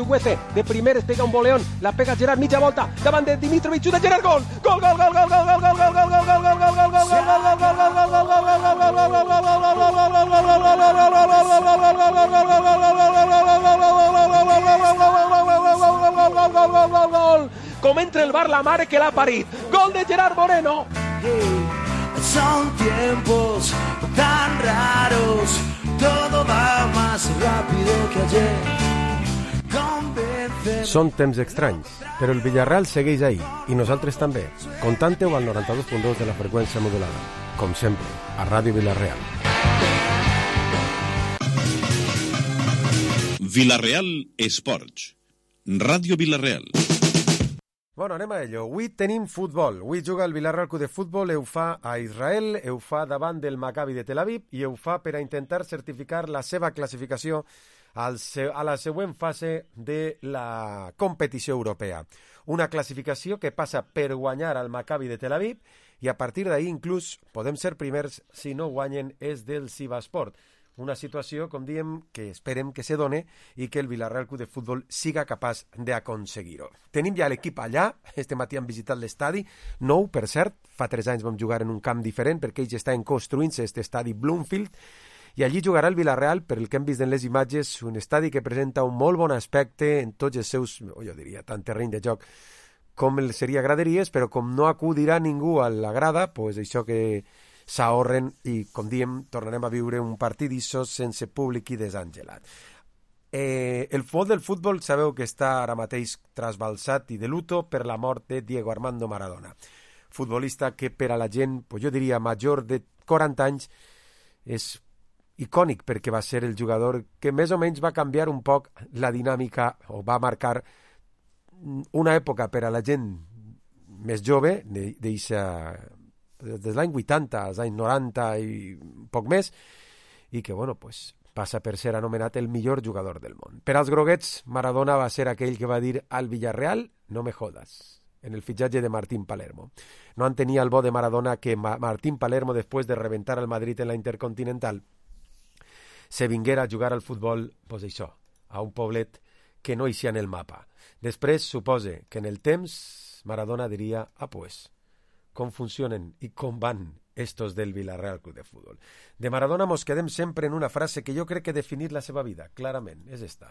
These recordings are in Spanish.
Chukwueze, de primer es pega un voleón, la pega Gerard, mitja volta, davant de Dimitrovic, xuta Gerard, gol! Gol, gol, gol, gol, gol, gol, gol, gol, gol, gol, gol, gol, gol, gol, gol, com entra el bar la mare que l'ha parit, gol de Gerard Moreno. Son tiempos tan raros, todo va más rápido que ayer. Són temps estranys, però el Villarreal segueix ahí, i nosaltres també. Contante-ho al 92.2 de la freqüència modulada. Com sempre, a Ràdio Villarreal. Villarreal Esports. Ràdio Villarreal. Bueno, anem a ello. Avui tenim futbol. Avui juga el Villarreal Club de Futbol, ho fa a Israel, ho fa davant del Maccabi de Tel Aviv i ho fa per a intentar certificar la seva classificació a la següent fase de la competició europea. Una classificació que passa per guanyar al Maccabi de Tel Aviv i a partir d'ahir inclús podem ser primers si no guanyen és del Sivaspor. Una situació, com diem, que esperem que se done i que el Villarreal Club de Futbol siga capaç d'aconseguir-ho. Tenim ja l'equip allà, este matí han visitat l'estadi, nou, per cert, fa 3 anys vam jugar en un camp diferent perquè ells estan construint-se este estadi Bloomfield, i allí jugarà el Villarreal, per el que hem vist en les imatges, un estadi que presenta un molt bon aspecte en tots els seus, jo diria, tant terreny de joc com seria graderies, però com no acudirà ningú a la grada, pues això que s'ahorren i, com diem, tornarem a viure un partidissos sense públic i desangelat. El futbol del futbol sabeu que està ara mateix trasbalsat i de luto per la mort de Diego Armando Maradona. Futbolista que per a la gent, pues jo diria, major de 40 anys, és icònic perquè va ser el jugador que més o menys va canviar un poc la dinàmica o va marcar una època per a la gent més jove, des de l'any 80 als anys 90 i un poc més, i que bueno, pues, passa per ser anomenat el millor jugador del món. Per als groguets, Maradona va ser aquell que va dir al Villarreal, no me jodas, en el fitxatge de Martín Palermo. No entenia el bo de Maradona que Martín Palermo, després de rebentar el Madrid en la Intercontinental, se vinguera a jugar al futbol, pues això, a un poblet que no hi sia en el mapa. Després, supose que en el temps Maradona diria, pues, com funcionen i com van estos del Villarreal Club de Fútbol. De Maradona mos quedem sempre en una frase que jo crec que definir la seva vida, clarament, és esta.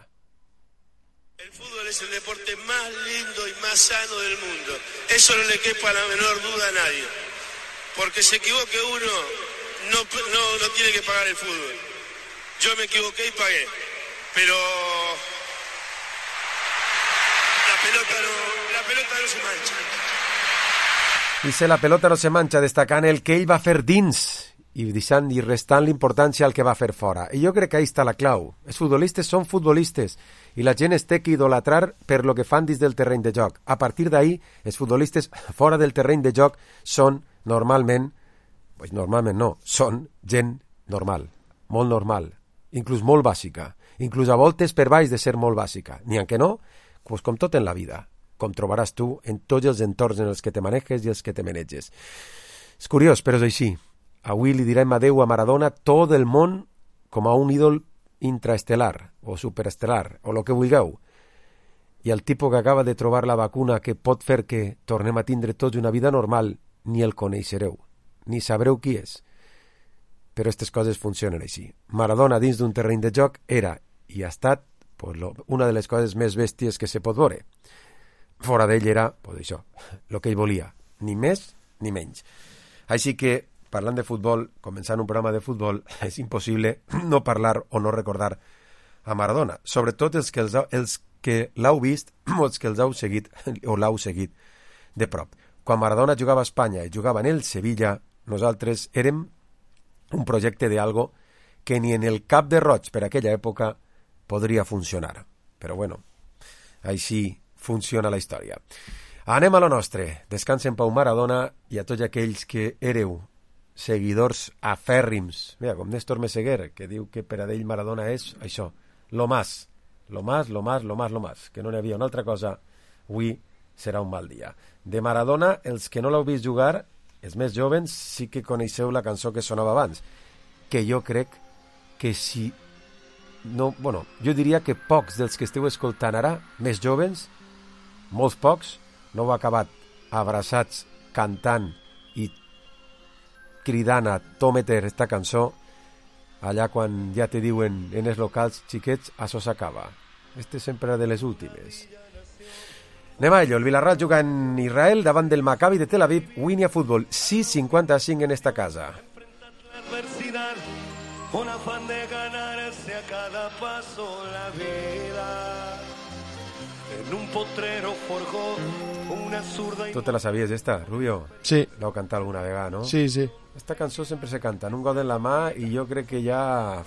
El fútbol es el deporte más lindo y más sano del mundo. Eso no le quepa la menor duda a nadie. Porque se equivoque uno, no tiene que pagar el fútbol. Yo me equivoqué y pagué, pero la pelota no se mancha. Dice, la pelota no se mancha, destacant el que ell va fer dins i deixant i restant l'importància al que va fer fora. I jo crec que ahí està la clau. Els futbolistes són futbolistes i la gent es té que idolatrar per lo que fan dins del terreny de joc. A partir d'ahí, els futbolistes fora del terreny de joc són normalment, pues normalment no, són gent normal, molt normal, inclús molt bàsica, inclús a voltes per baix de ser molt bàsica. N'hi ha que no, pues com tot en la vida, com trobaràs tu en tots els entorns en els que te manejes i els que te maneges. És curiós, però és així. Avui li direm adeu a Maradona tot el món com a un ídol intraestelar o superestelar o el que vulgueu. I el tipus que acaba de trobar la vacuna que pot fer que tornem a tindre tots una vida normal, ni el coneixereu, ni sabreu qui és. Però aquestes coses funcionen així. Maradona dins d'un terreny de joc era i ha estat pues, una de les coses més bèsties que se pot veure. Fora d'ell era, pues això, el que ell volia, ni més ni menys. Així que, parlant de futbol, començant un programa de futbol, és impossible no parlar o no recordar a Maradona, sobretot els que l'heu vist o els que els heu seguit o l'heu seguit de prop. Quan Maradona jugava a Espanya i jugava en el Sevilla, nosaltres érem un projecte d'algo que ni en el cap de roig per aquella època podria funcionar. Però bueno, així funciona la història. Anem a lo nostre. Descansen Pau Maradona i a tots aquells que éreu seguidors afèrrims. Mira, com Néstor Meseguer, que diu que per a ell Maradona és això, lo más, que no n'hi havia una altra cosa. Avui serà un mal dia. De Maradona, els que no l'heu vist jugar, els més jovens sí que coneixeu la cançó que sonava abans, que jo crec que si no, bueno, jo diria que pocs dels que esteu escoltant ara, més jovens, molts pocs, no heu acabat abraçats, cantant i cridant a Tometer esta cançó allà quan ja te diuen en els locals, xiquets, això s'acaba. Este sempre era de les últimes. Anem a ello. El Villarreal juga en Israel davant del Maccabi de Tel Aviv. Winia Fútbol 6.55 en esta casa. Con afán de ganarse a cada paso la vida. En un potrero forjó una zurda. ¿Tú te la sabías esta, Rubio? Sí. L'heu cantat alguna vegada, no? Sí, sí. Esta cançó sempre se canta en un got en la mà i jo crec que ja...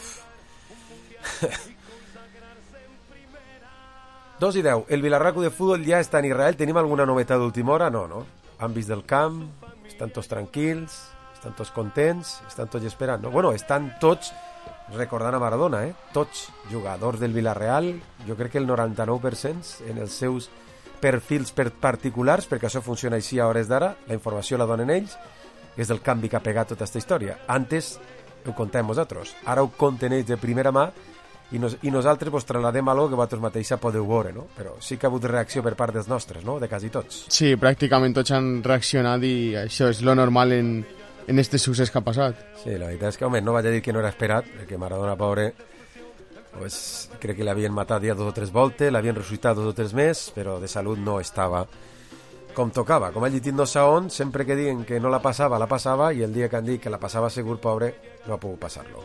2:10. El Villarreal de Fútbol ja està en Israel. Tenim alguna novetat d'última hora? No, no? Han vist del camp, estan tots tranquils, estan tots contents, estan tots esperant. No? Bueno, estan tots recordant a Maradona, tots jugadors del Villarreal, jo crec que el 99% en els seus perfils particulars, perquè això funciona així a hores d'ara, la informació la donen ells, és el canvi que ha pegat tota aquesta història. Antes ho contàvem vosaltres, ara ho conten ells de primera mà i nosaltres vos trasladem algo que vosaltres mateixa podeu veure, no? Però sí que ha hagut reacció per part dels nostres, no? De quasi tots. Sí, pràcticament tots han reaccionat i això és lo normal en este succés que ha passat. Sí, la veritat és que, home, no vaig a dir que no era esperat, perquè Maradona, pobre, pues, crec que l'havien matat ja 2 o 3 voltes, l'havien ressuscitat 2 o 3 més, però de salut no estava com tocava. Com ha llegit no sé on, sempre que diuen que no la passava, i el dia que han dit que la passava segur, pobre, no ha pogut passar-lo.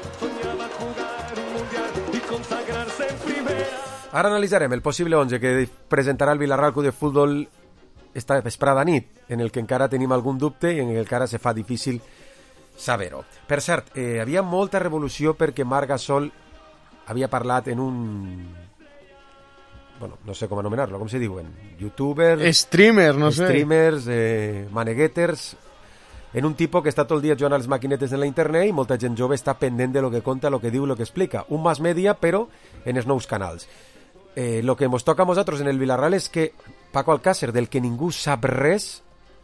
Ara analitzarem el possible 11 que presentarà el Villarreal Club de Futbol esta vesprada nit, en el que encara tenim algun dubte i en el que encara se fa difícil saber-ho. Per cert, havia molta revolució perquè Marc Gasol havia parlat en un... Bueno, no sé com anomenar-lo, com se diuen? Youtubers... Streamers, no sé. Streamers, manegueters... En un tipus que està tot el dia jugant a les maquinetes en la internet i molta gent jove està pendent de lo que conta, lo que diu, lo que explica. Un mass media, però en els nous canals. Lo que ens toca a nosaltres en el Villarreal és que Paco Alcácer, del que ningú sap res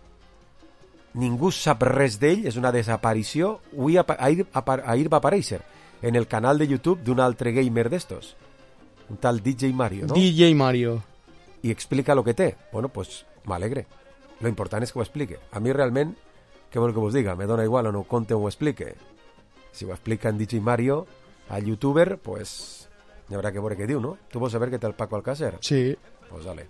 d'ell, és una desaparició. Ahir va aparèixer en el canal de YouTube d'un altre gamer d'estos, un tal DJ Mario, no? DJ Mario. I explica lo que té. Bueno, pues m'alegre. Lo important és que ho explique. A mi realment, què vol que vos diga? Me dona igual o no ho conte o ho explique. Si ho explica en DJ Mario, al youtuber, pues hi haurà que veure què diu, no? Tu vols saber què té el Paco Alcácer? Sí. Pues dale.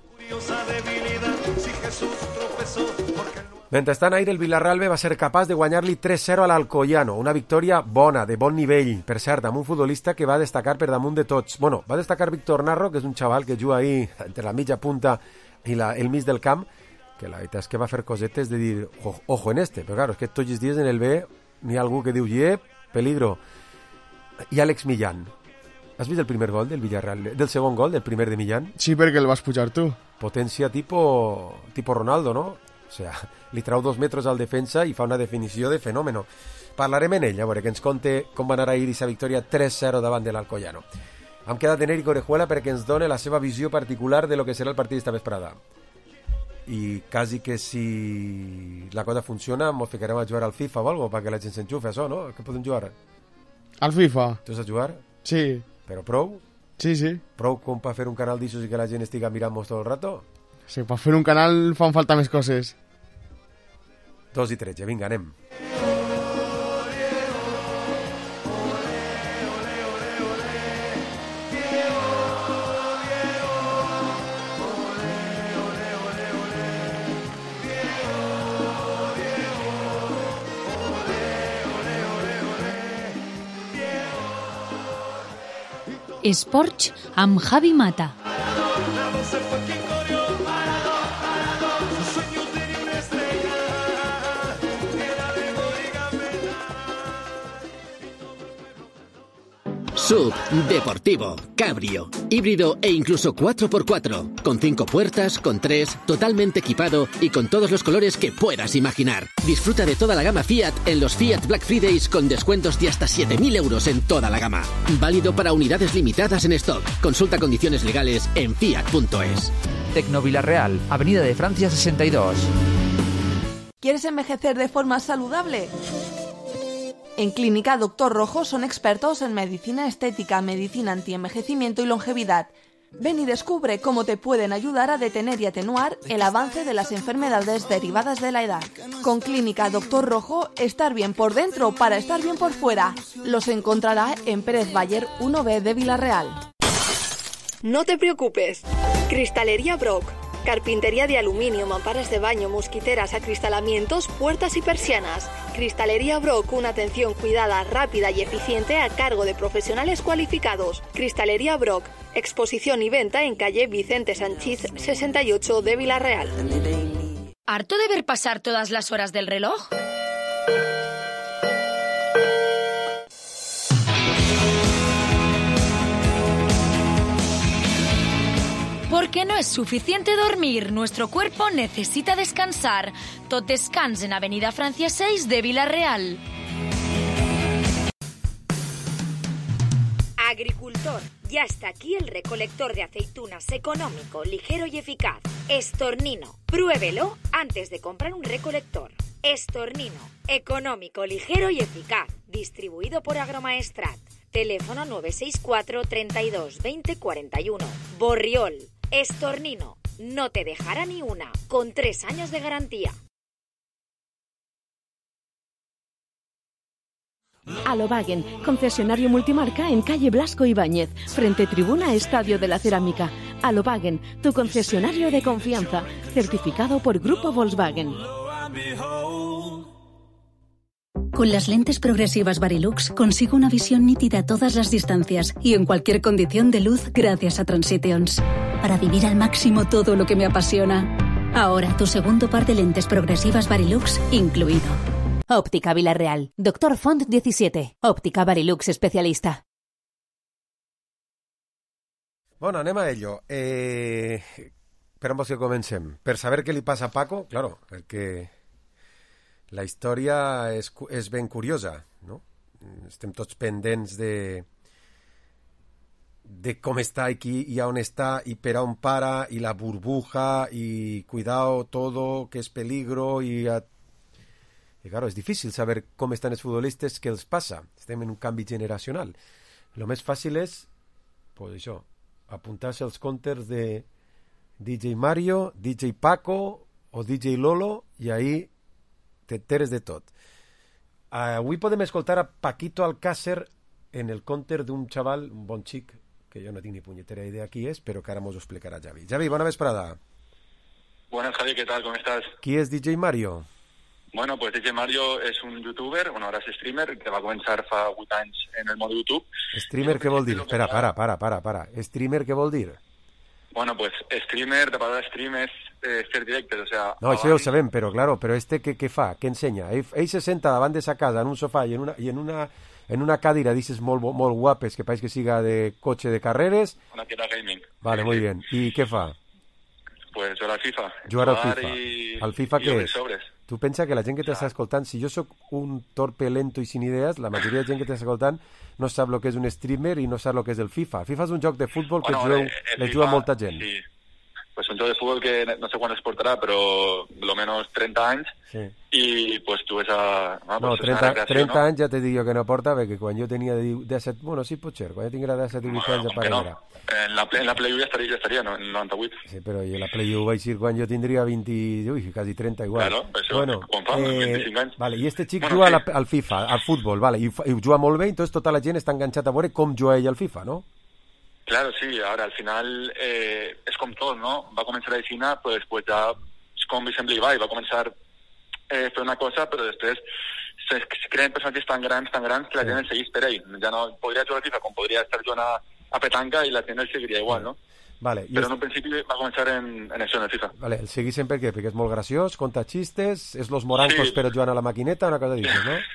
Mentrestant, ahir el Villarreal B va ser capaç de guanyar-li 3-0 a l'Alcoyano, una victòria bona, de bon nivell, per cert, amb un futbolista que va destacar per damunt de tots. Bueno, va destacar Víctor Narro, que és un xaval que juga ahí entre la mitja punta i el mig del camp, que la veritat és que va fer cosetes de dir, ojo en este, però claro, és que tots els dies en el B n'hi ha algú que diu, peligro. I Àlex Millán. Has vist el primer gol del Villarreal, del segon gol, del primer de Millán? Sí, perquè el vas pujar tu. Potència tipo Ronaldo, no? O sea, li trau 2 metres al defensa i fa una definició de fenòmeno. Parlarem en ell, a veure, que ens conte com va anar ahir aquesta victòria 3-0 davant de l'Alcoyano. Hem quedat en Eric Orejuela perquè ens dona la seva visió particular de lo que serà el partit d'esta vesprada. I quasi que si la cosa funciona ens ficarem a jugar al FIFA o algo perquè la gent s'enxufe, això, no? Què podem jugar? Al FIFA? Tu saps jugar? Sí. Però prou? Sí, sí. Prou com per fer un canal d'aixòs i que la gent estiga mirant-nos tot el rato? Sí, per fer un canal fan falta més coses. 2:13, vinga, anem. Esports amb Javi Mata. SUV, deportivo, cabrio, híbrido e incluso 4x4, con 5 puertas, con 3, totalmente equipado y con todos los colores que puedas imaginar. Disfruta de toda la gama Fiat en los Fiat Black Fridays con descuentos de hasta 7.000 euros en toda la gama. Válido para unidades limitadas en stock. Consulta condiciones legales en fiat.es. Tecno Villarreal, Avenida de Francia 62. ¿Quieres envejecer de forma saludable? En Clínica Doctor Rojo son expertos en medicina estética, medicina antienvejecimiento y longevidad. Ven y descubre cómo te pueden ayudar a detener y atenuar el avance de las enfermedades derivadas de la edad. Con Clínica Doctor Rojo, estar bien por dentro para estar bien por fuera. Los encontrará en Pérez Bayer 1B de Villarreal. No te preocupes. Cristalería Brock. Carpintería de aluminio, mamparas de baño, mosquiteras, acristalamientos, puertas y persianas. Cristalería Brock, una atención cuidada, rápida y eficiente a cargo de profesionales cualificados. Cristalería Brock, exposición y venta en calle Vicente Sanchís 68 de Villarreal. ¿Harto de ver pasar todas las horas del reloj? Porque no es suficiente dormir, nuestro cuerpo necesita descansar. Tot Descans en Avenida Francia 6 de Villarreal. Agricultor, ya está aquí el recolector de aceitunas económico, ligero y eficaz. Estornino, pruébelo antes de comprar un recolector. Estornino, económico, ligero y eficaz. Distribuido por Agromaestrat. Teléfono 964 32 20 41. Borriol. Estornino, no te dejará ni una, con 3 años de garantía. Alobagen, concesionario multimarca en calle Blasco Ibáñez, frente tribuna Estadio de la Cerámica. Alobagen, tu concesionario de confianza, certificado por Grupo Volkswagen. Con las lentes progresivas Varilux consigo una visión nítida a todas las distancias y en cualquier condición de luz gracias a Transitions. Para vivir al máximo todo lo que me apasiona. Ahora tu segundo par de lentes progresivas Varilux incluido. Óptica Villarreal. Doctor Font 17. Óptica Varilux especialista. Bueno, anem a ello. Esperem que comencem. Per saber què li passa a Paco, claro, perquè la història és ben curiosa, no? Estem tots pendents de com està i a on està i per a on para i la burbuja i cuidado todo, que és peligro i claro, és difícil saber com estan els futbolistes, què els passa. Estem en un canvi generacional. Lo més fàcil és, pues això, apuntar-se als comptes de DJ Mario, DJ Paco o DJ Lolo i ahí t'enteres de tot. Avui podem escoltar a Paquito Alcácer en el counter d'un xaval, un bon xic, que jo no tinc ni punyetera idea qui és, però que ara mos ho explicarà Javi. Javi, bona vesprada. Buenas, Javi, ¿qué tal? ¿Cómo estás? Qui és DJ Mario? Bueno, pues DJ Mario és un youtuber, bueno, ara és streamer, que va començar fa 8 anys en el món de YouTube. Streamer què vol dir? Espera, para. Streamer què vol dir? Bueno, pues streamer, la palabra stream es fer directes, o sea... No, això ja ho sabem, però claro, però què fa? Què ensenya? Ell se senta davant de sa casa en un sofà i en una cadira dices molt guapes, que pareix que siga de cotxe de carreres. Una cadira gaming. Vale, muy bien. I què fa? Pues jugar al FIFA. Jugar al FIFA. Al FIFA què és? Sobres. Tu pensa que la gent que t'està escoltant, si jo sóc un torpe lento i sin idees, la majoria de gent que t'està escoltant no sap el que és un streamer i no sap el que és el FIFA. El FIFA és un joc de futbol que le juga molta gent. Sí. Pues un joc de fútbol que no sé quan es portarà, però lo menos 30 anys, sí. I pues tu ves a... No, 30 anys ja te dic jo que no porta, perquè quan jo tenia 17... Bueno, sí, pot ser, quan jo tinguera 17 o 18 anys ja pagarà. En la Play U ja estaria, no? En 98. Sí, però en la Play U vaig dir quan jo tindria 20... Ui, quasi 30 igual. Claro, això, bueno, quan fa 25 anys. Vale, i este xic juga al FIFA, al futbol, vale, i juga molt bé, entonces tota la gent està enganxada a veure com juga ell al FIFA, no? Claro, sí, ahora al final es com tot, ¿no? Va començar a Xina, però després ja és com sempre va començar a fer una cosa, però després se creen personatges tan grans que la gent el segueix per ell. Ja no podria jugar a FIFA com podria estar jugant a petanca i la gent el seguiria igual, no? Vale, però en un principi va començar en això, en el FIFA. Vale, el segueixen per què? Perquè és molt graciós, conta xistes, és los morancos sí. Però jugant a la maquineta, una cosa d'això, no?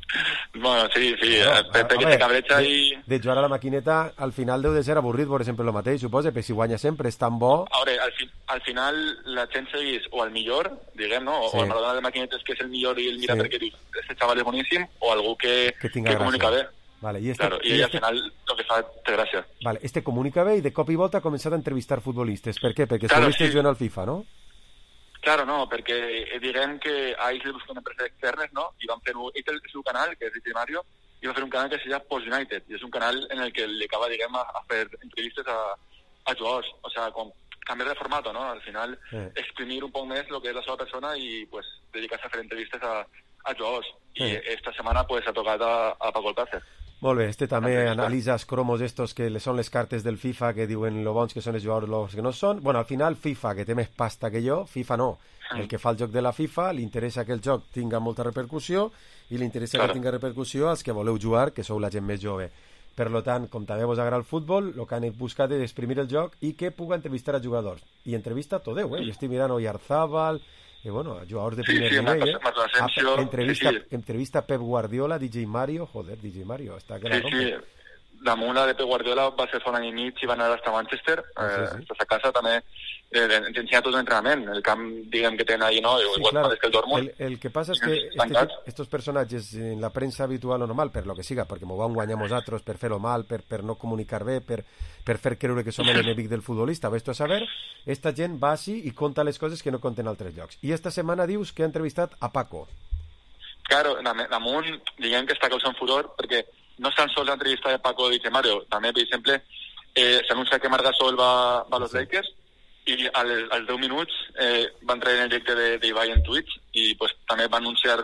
Bueno, sí, perquè se cabreja i... De jugar a la maquineta, al final deu de ser avorrit, per exemple, el mateix, suposa, però si guanya sempre és tan bo... A veure, al final la gent segueix o el millor, diguem, no? O el Maradona de maquinetes que és el millor i el mira perquè dius, este chaval és boníssim, o algú que comunica bé. Vale, claro, i ell al final el que fa té gràcia. Vale, comunica bé i de cop i volta ha començat a entrevistar futbolistes. Per què? Perquè els futbolistes juguen al FIFA, no? Claro, no, perquè diguem que a ells li busquen empreses externes, no? I van fer el seu canal, que és DJ Mario, i va fer un canal que se llama Post United, i és un canal en el que li acaba, diguem, a fer entrevistes a jugadors, o sea, con cambiar de formato, ¿no? Al final, exprimir un poc més lo que és la seva persona i, pues, dedicar-se a fer entrevistes a jugadors. I esta setmana, pues, ha tocat a Paco Alcácer. Molt bé, també analitza els cromos estos que són les cartes del FIFA que diuen lo bons que són els jugadors, los que no són. Bueno, al final FIFA, que té més pasta que jo, FIFA no. El que fa el joc de la FIFA li interessa que el joc tinga molta repercussió i li interessa que tinga repercussió als que voleu jugar, que sou la gent més jove. Per tant, com també vos agrada el futbol, el que han buscat és exprimir el joc i que puga entrevistar a jugadors. I entrevista tot, Jo estic mirant Oyarzábal, bueno, jugadors de primer nivell, entrevista Pep Guardiola, DJ Mario, joder, DJ Mario, està que la rompe. Sí, damunt la de Pep Guardiola va ser fa un any i mig i van anar hasta Manchester, a casa també t'ensenya tot l'entrenament, el camp, diguem, que tenen ahí, no? Igual claro, que el Dortmund. El que passa és que estos personatges en la premsa habitual o normal, per lo que siga, perquè m'ho van guanyar nosaltres per fer-ho mal, per no comunicar bé, per fer creure que som l'enemic del futbolista, ves-tu a saber, esta gent va així i conta les coses que no conten altres llocs. I esta setmana dius que ha entrevistat a Paco. Claro, damunt, diguem que està causant furor, perquè no és tan sols l'entrevista de Paco i de Mario, també, per exemple, s'anuncia que Marc Gasol va a los Lakers i als 10 minuts va entrar en el directe d'Ibai en Twitch i pues, també va anunciar,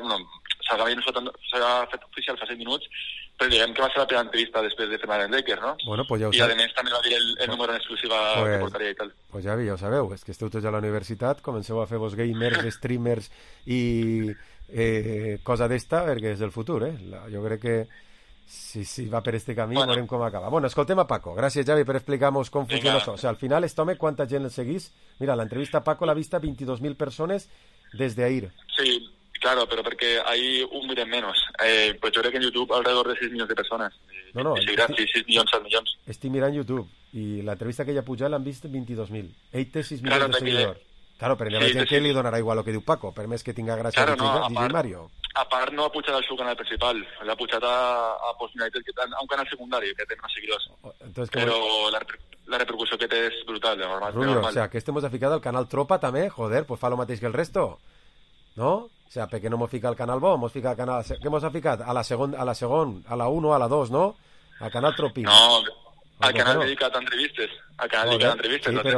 s'ha fet oficial fa 6 minuts, però diguem que va ser la primera entrevista després de firmar en Lakers, no? Bueno, pues ja ho I a més també va dir el número en exclusiva que portaria i tal. Pues ja ho sabeu, és que esteu tots a la universitat, comenceu a fer vos gamers, streamers i cosa d'esta, perquè és el futur, jo crec que si va per este camí, veurem com acaba. Bueno, escoltem a Paco. Gràcies, Javi, per explicar-nos com funciona això. O sea, al final, home, quanta gent el seguís? Mira, l'entrevista a Paco l'ha vista 22.000 persones des d'ahir. Sí, claro, pero porque hay un millón menos. Pues yo creo que en YouTube alrededor de 6 millones de personas. No, sí, 6 milions, 7 milions. Estic mirant YouTube i l'entrevista que ella ha pujat l'han vist 22.000. Ell té 6 milions de seguidors. Claro, però hi ha gent que li donarà igual el que diu Paco, per més que tinga gràcia DJ Mario. A part no ha pujat al seu canal principal, l'ha pujat a Post United, a un canal secundari que té més seguidors. Però la repercussió que té és brutal, de normal. Rubio, o sea, que este hemos ficat al canal Tropa també, joder, pues fa lo mateix que el resto, ¿no? O sea, perquè no hemos ficat al canal Bo, hemos ficat al canal... Què hemos ficat? A la segon, a la 1, a la 2, ¿no? Al canal Tropi. No, al canal dedicat a entrevistes. Al canal dedicat a entrevistes. Sí,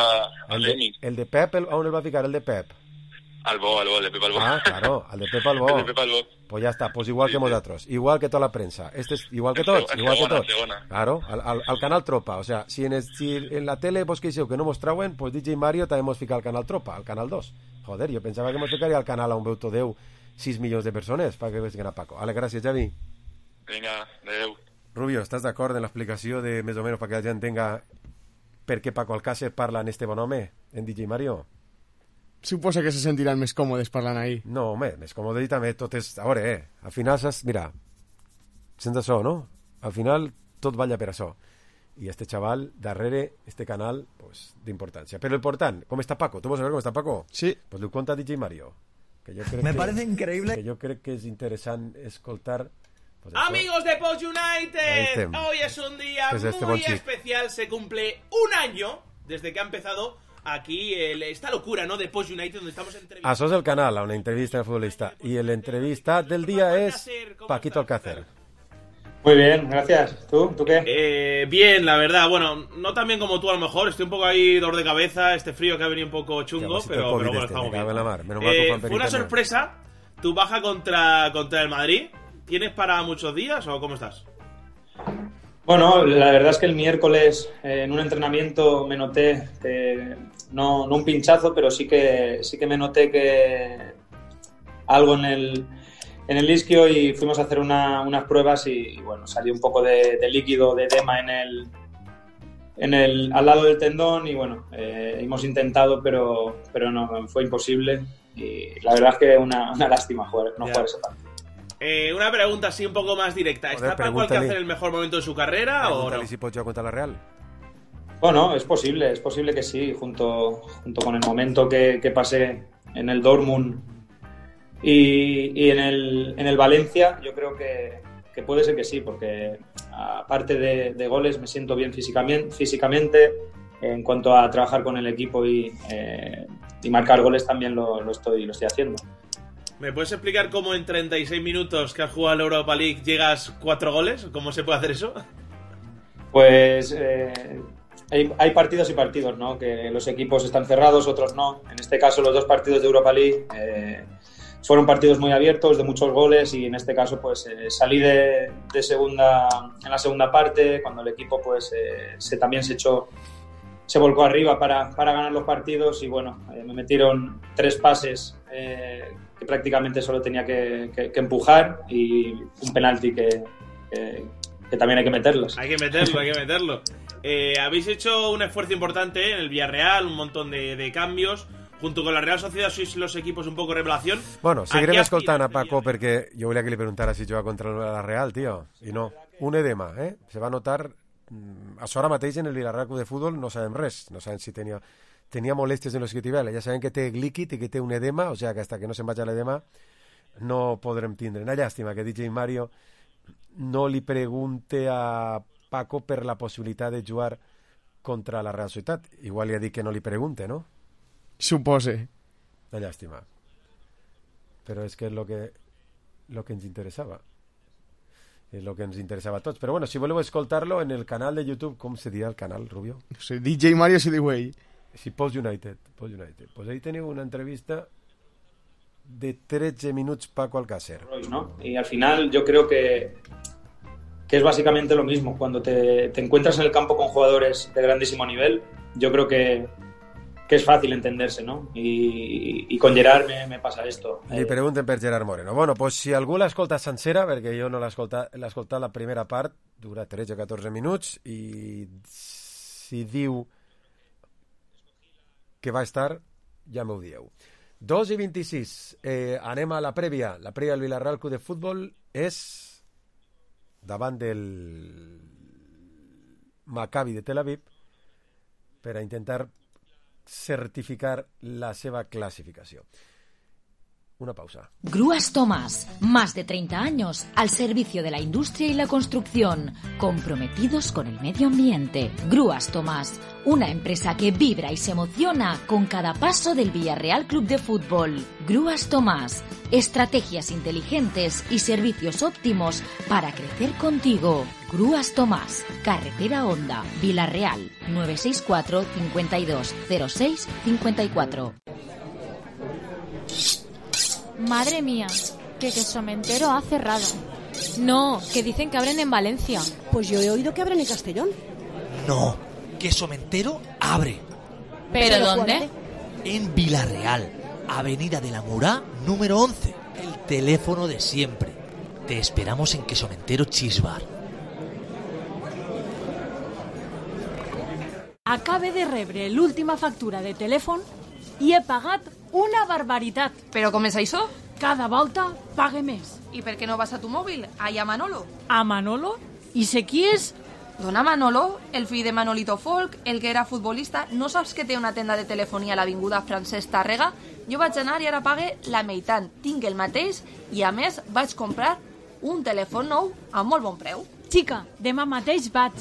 però el de Pep, on el va ficar el de Pep? Al Bo, el de Pep al Bo. Ah, claro, al de Pep al Bo. El de Pep al Bo. Pues ya está, pues igual que nosotros, igual que toda la prensa. Este es igual que todos, igual que todos. Claro, al canal Tropa. O sea, si en la tele vos que dice que no mostrauen, pues DJ Mario también hemos ficado al canal Tropa, al canal 2. Joder, yo pensaba que hemos ficaria al canal a un veuto deu 6 milions de persones para que vesguen a Paco. Vale, gràcies, Javi. Vinga, adeu. Rubio, estàs d'acord en l'explicació de més o menys perquè la gent entenga per què Paco Alcácer parla en este bon home, en DJ Mario? Suposa que se sentiran més còmodes parlant ahí. No, home, més còmodes i també tot és... A veure, al final saps... Mira, sents això, no? Al final tot balla per això. I este chaval, darrere, este canal, pues, d'importància. Però important, com està Paco? Tu vols saber com està Paco? Sí. Pues li conta DJ Mario. Que jo crec Me parece increíble. Que jo crec que és interessant escoltar... Pues Amigos de Post United, hoy es un día muy especial, se cumple un año desde que ha empezado aquí esta locura, ¿no? De Post United, donde estamos entrevistando. Això és el canal, una entrevista al futbolista. Y el entrevistat del día es Paquito Alcácer. Muy bien, gracias. ¿Tú qué? Bien, la verdad. Bueno, no tan bien como tú a lo mejor. Estoy un poco ahí dolor de cabeza, este frío que ha venido un poco chungo, pero bueno, estamos bien. Fue una sorpresa tu baja contra el Madrid. ¿Tienes para muchos días o cómo estás? Bueno, la verdad es que el miércoles en un entrenamiento me noté que no un pinchazo, pero sí que me noté que algo en el isquio y fuimos a hacer unas pruebas y bueno, salió un poco de líquido, de edema al lado del tendón y bueno, hemos intentado pero no, fue imposible y la verdad es que una lástima jugar ese partido. Una pregunta así un poco más directa. ¿Está Paco Alcácer en el mejor momento de su carrera o no? Si pot jugar contra la Real. Bueno, es posible que sí, junto con el momento que pasé en el Dortmund y en el Valencia, yo creo que puede ser que sí, porque aparte de goles me siento bien físicamente en cuanto a trabajar con el equipo y marcar goles también lo estoy haciendo. ¿Me puedes explicar cómo en 36 minutos que has jugado en la Europa League llegas 4 goles? ¿Cómo se puede hacer eso? Pues hay partidos y partidos, ¿no? Que los equipos están cerrados, otros no. En este caso, los 2 partidos de Europa League fueron partidos muy abiertos, de muchos goles, y en este caso pues salí en la segunda parte, cuando el equipo pues también se volcó arriba para ganar los partidos, y bueno, me metieron 3 pases que prácticamente solo tenía que empujar, y un penalti que también hay que meterlos. Hay que meterlo. Habéis hecho un esfuerzo importante en el Villarreal, un montón de cambios. Junto con la Real Sociedad sois los equipos un poco revelación. Bueno, seguirem escoltant a Paco perquè jo volia que li preguntara si juga contra la Real, tio. I no, un edema, Se va notar... Això ara mateix en el Villarreal Club de Futbol no sabem res. No sabem si tenia molèsties en l'isquiotibial. Ja sabem que té glíquid i que té un edema, o sigui que hasta que no se'n vagi l'edema no podrem tindre. Una llàstima que DJ Mario no li pregunte a Paco per la possibilitat de jugar contra la Real Societat. Igual li ha dit que no li pregunte, no? Supose. Una llàstima. Però és que és lo que ens interessava. És lo que ens interessava a tots. Però bueno, si voleu escoltar-lo en el canal de YouTube, com se dirà el canal, Rubio? No sé, DJ Mario Sidiway. Sí, Post United. Pues ahí teniu una entrevista de 13 minutos Paco Alcácer, ¿no? Y al final yo creo que es básicamente lo mismo. Cuando te encuentras en el campo con jugadores de grandísimo nivel, yo creo que es fácil entenderse, ¿no? Y con Gerard me pasa esto. Li pregunten per Gerard Moreno. Bueno, pues si algú l'escolta sencera, perquè jo no l'he escoltat la primera part, dura 13 o 14 minuts, i si diu que va estar, ja m'ho dieu. 2:26, anem a la prèvia. La prèvia del Villarreal Club de Futbol és davant del Maccabi de Tel Aviv per a intentar certificar la seva clasificació. Una pausa. Grúas Tomás, más de 30 años al servicio de la industria y la construcción, comprometidos con el medio ambiente. Grúas Tomás, una empresa que vibra y se emociona con cada paso del Villarreal Club de Fútbol. Grúas Tomás, estrategias inteligentes y servicios óptimos para crecer contigo. Grúas Tomás, Carretera Honda, Villarreal, 964 52 06 54. Madre mía, que Quesomentero ha cerrado. No, que dicen que abren en Valencia. Pues yo he oído que abren en Castellón. No, Quesomentero abre. ¿Pero dónde? En Villarreal, Avenida de la Murá, número 11. El teléfono de siempre. Te esperamos en Quesomentero Chisbar. Acabe de rebre l'última factura de telèfon i he pagat una barbaritat. ¿Pero com és això? Cada volta pague més. ¿Y per què no vas a tu móvil? Ahí a Manolo. ¿A Manolo? ¿Y sé qui és? Dona Manolo, el fill de Manolito Folk, el que era futbolista. No saps que té una tenda de telefonia a l'avinguda Francesc Tàrrega? Jo vaig anar i ara pague la meitat. Tinc el mateix i a més vaig comprar un telèfon nou a molt bon preu. Chica, demà mateix vaig.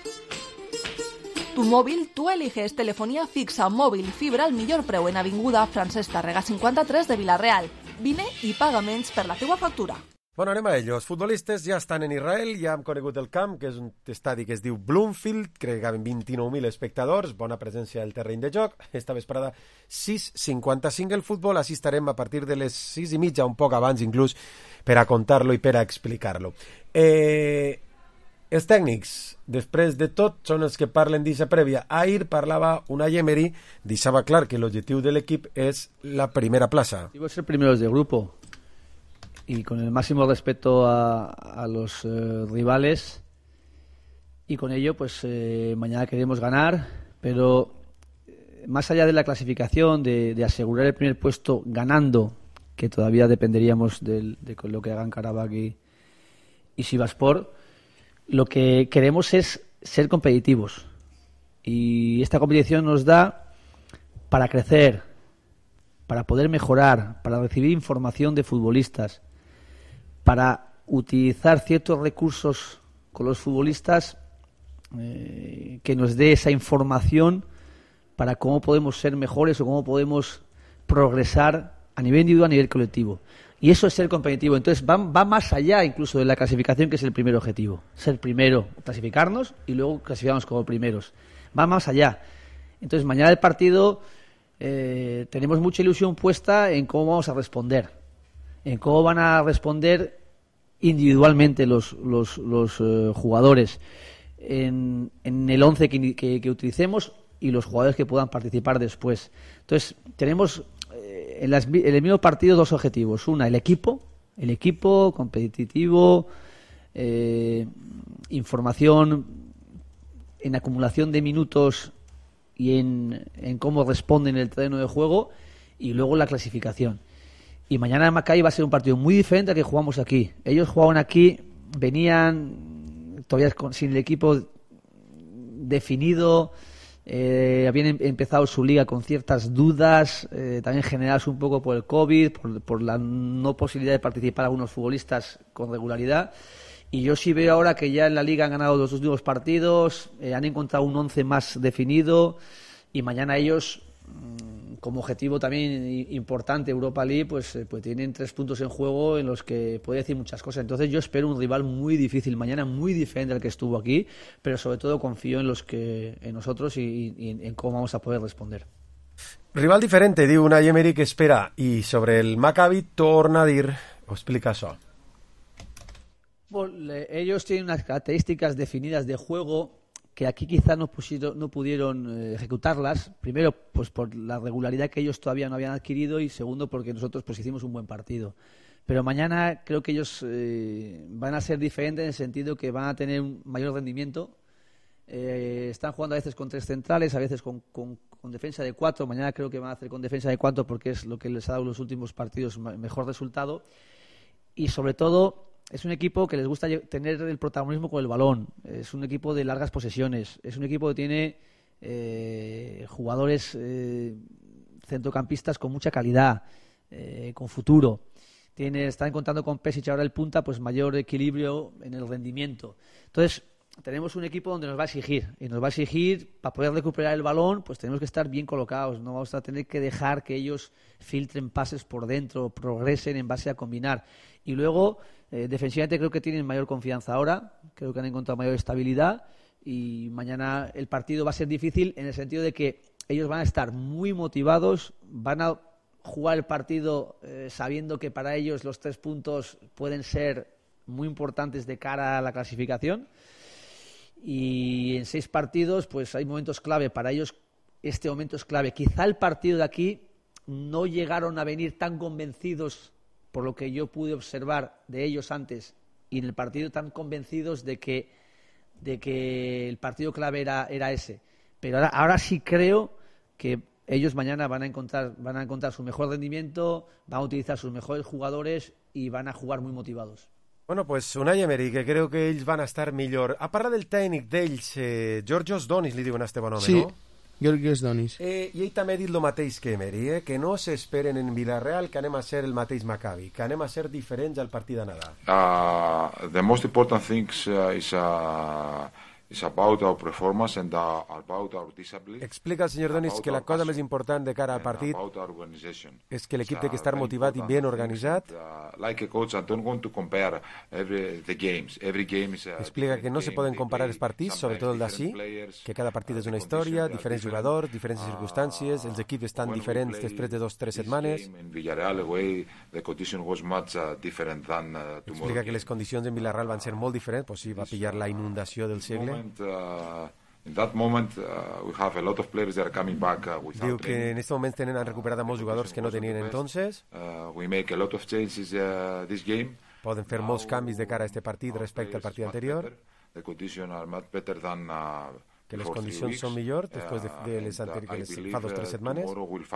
Tu móvil, tú eliges telefonía fixa, móvil y fibra al millor preu en avinguda Francesc Tàrrega 53 de Villarreal. Vine i paga menys per la teua factura. Bueno, anem a ello. Els futbolistes ja estan en Israel, ja hem conegut el camp, que és un estadi que es diu Bloomfield, crec que caben 29.000 espectadors, bona presència al terreny de joc. Esta vesprada 6:55 el futbol, així estarem a partir de les 6:30, un poc abans inclús, per a contar-lo i per a explicar-lo. Els tècnics, després de tot, són els que parlen d'aquesta prèvia. Ahir parlava Unai Emery, deixava clar que l'objectiu de l'equip és la primera plaça. Debemos ser primeros de grupo y con el máximo respeto a los rivales, y con ello pues mañana queremos ganar, pero más allá de la clasificación, de asegurar el primer puesto ganando, que todavía dependeríamos de lo que hagan Karabakh y Sivasspor, lo que queremos es ser competitivos, y esta competición nos da para crecer, para poder mejorar, para recibir información de futbolistas, para utilizar ciertos recursos con los futbolistas que nos dé esa información para cómo podemos ser mejores o cómo podemos progresar a nivel individual, a nivel colectivo. Y eso es ser competitivo. Entonces va más allá incluso de la clasificación, que es el primer objetivo. Ser primero, clasificarnos y luego clasificarnos como primeros. Va más allá. Entonces mañana el partido tenemos mucha ilusión puesta en cómo vamos a responder. En cómo van a responder individualmente los jugadores. En el 11 que utilicemos y los jugadores que puedan participar después. Entonces tenemos en el mismo partido dos objetivos. Una, el equipo competitivo, información en acumulación de minutos y en cómo responden en el terreno de juego, y luego la clasificación. Y mañana en Maccabi va a ser un partido muy diferente al que jugamos aquí. Ellos jugaban aquí, venían todavía sin el equipo definido. Habían empezado su liga con ciertas dudas, también generadas un poco por el COVID, por la no posibilidad de participar algunos futbolistas con regularidad. Y yo sí veo ahora que ya en la liga han ganado los últimos partidos, han encontrado un 11 más definido, y mañana ellos, como objetivo también importante, Europa League, pues tienen 3 puntos en juego en los que puede decir muchas cosas. Entonces yo espero un rival muy difícil mañana, muy diferente al que estuvo aquí, pero sobre todo confío en nosotros y en cómo vamos a poder responder. Rival diferente, diu Unai Emery, que espera. I sobre el Maccabi torna a dir, o explica això. Bueno, ellos tienen unas características definidas de juego que aquí quizá no pudieron ejecutarlas. Primero, pues por la regularidad que ellos todavía no habían adquirido, y segundo, porque nosotros pues hicimos un buen partido. Pero mañana creo que ellos van a ser diferentes en el sentido que van a tener un mayor rendimiento. Están jugando a veces con 3 centrales, a veces con defensa de 4. Mañana creo que van a hacer con defensa de 4 porque es lo que les ha dado los últimos partidos mejor resultado. Y sobre todo, es un equipo que les gusta tener el protagonismo con el balón. Es un equipo de largas posesiones. Es un equipo que tiene jugadores centrocampistas con mucha calidad, con futuro. Están contando con Pesic ahora el punta, pues mayor equilibrio en el rendimiento. Entonces, tenemos un equipo donde nos va a exigir. Y nos va a exigir, para poder recuperar el balón, pues tenemos que estar bien colocados. No vamos a tener que dejar que ellos filtren pases por dentro, progresen en base a combinar. Y luego, defensivamente creo que tienen mayor confianza ahora. Creo que han encontrado mayor estabilidad. Y mañana el partido va a ser difícil en el sentido de que ellos van a estar muy motivados, van a jugar el partido sabiendo que para ellos los 3 puntos pueden ser muy importantes de cara a la clasificación. Y en 6 partidos pues hay momentos clave. Para ellos este momento es clave. Quizá el partido de aquí no llegaron a venir tan convencidos, por lo que yo pude observar de ellos antes, y en el partido tan convencidos de que el partido clave era ese. Pero ahora sí creo que ellos mañana van a encontrar su mejor rendimiento, van a utilizar sus mejores jugadores y van a jugar muy motivados. Bueno, pues Unai Emery, que creo que ells van a estar millor. A parlar del tècnic d'ells, Georgios Donis, li diuen a este bon home, sí, no? Sí, Georgios Donis. I ell també ha dit el mateix que Emery, que no s'esperen en Villarreal que anem a ser el mateix Maccabi, que anem a ser diferents al partit d'anada. The most important thing is about our performance and about our discipline. Explica el senyor Donis que la cosa més important de cara al partit és que l'equip té que estar motivat i ben organitzat. Like a coach, I don't want to compare the games. Every game is explica que no se poden comparar els partits, sobretot el d'ací, que cada partit és una història, diferents jugadors, diferents circumstàncies, els equips estan diferents després de 2 o 3 setmanes. Explica que les condicions en Villarreal van ser molt diferents, pues sí, va pillar la inundació del segle. In that moment, we have a lot of players that are coming back without Diu que en este moment han recuperat molts jugadors que no tenien entonces. We make a lot of changes this game. Poden fer molts canvis de cara a este partit respecte al partit anterior. The conditions are much better than que les condicions són millors després de les anteriors, fa 2 o 3 setmanes.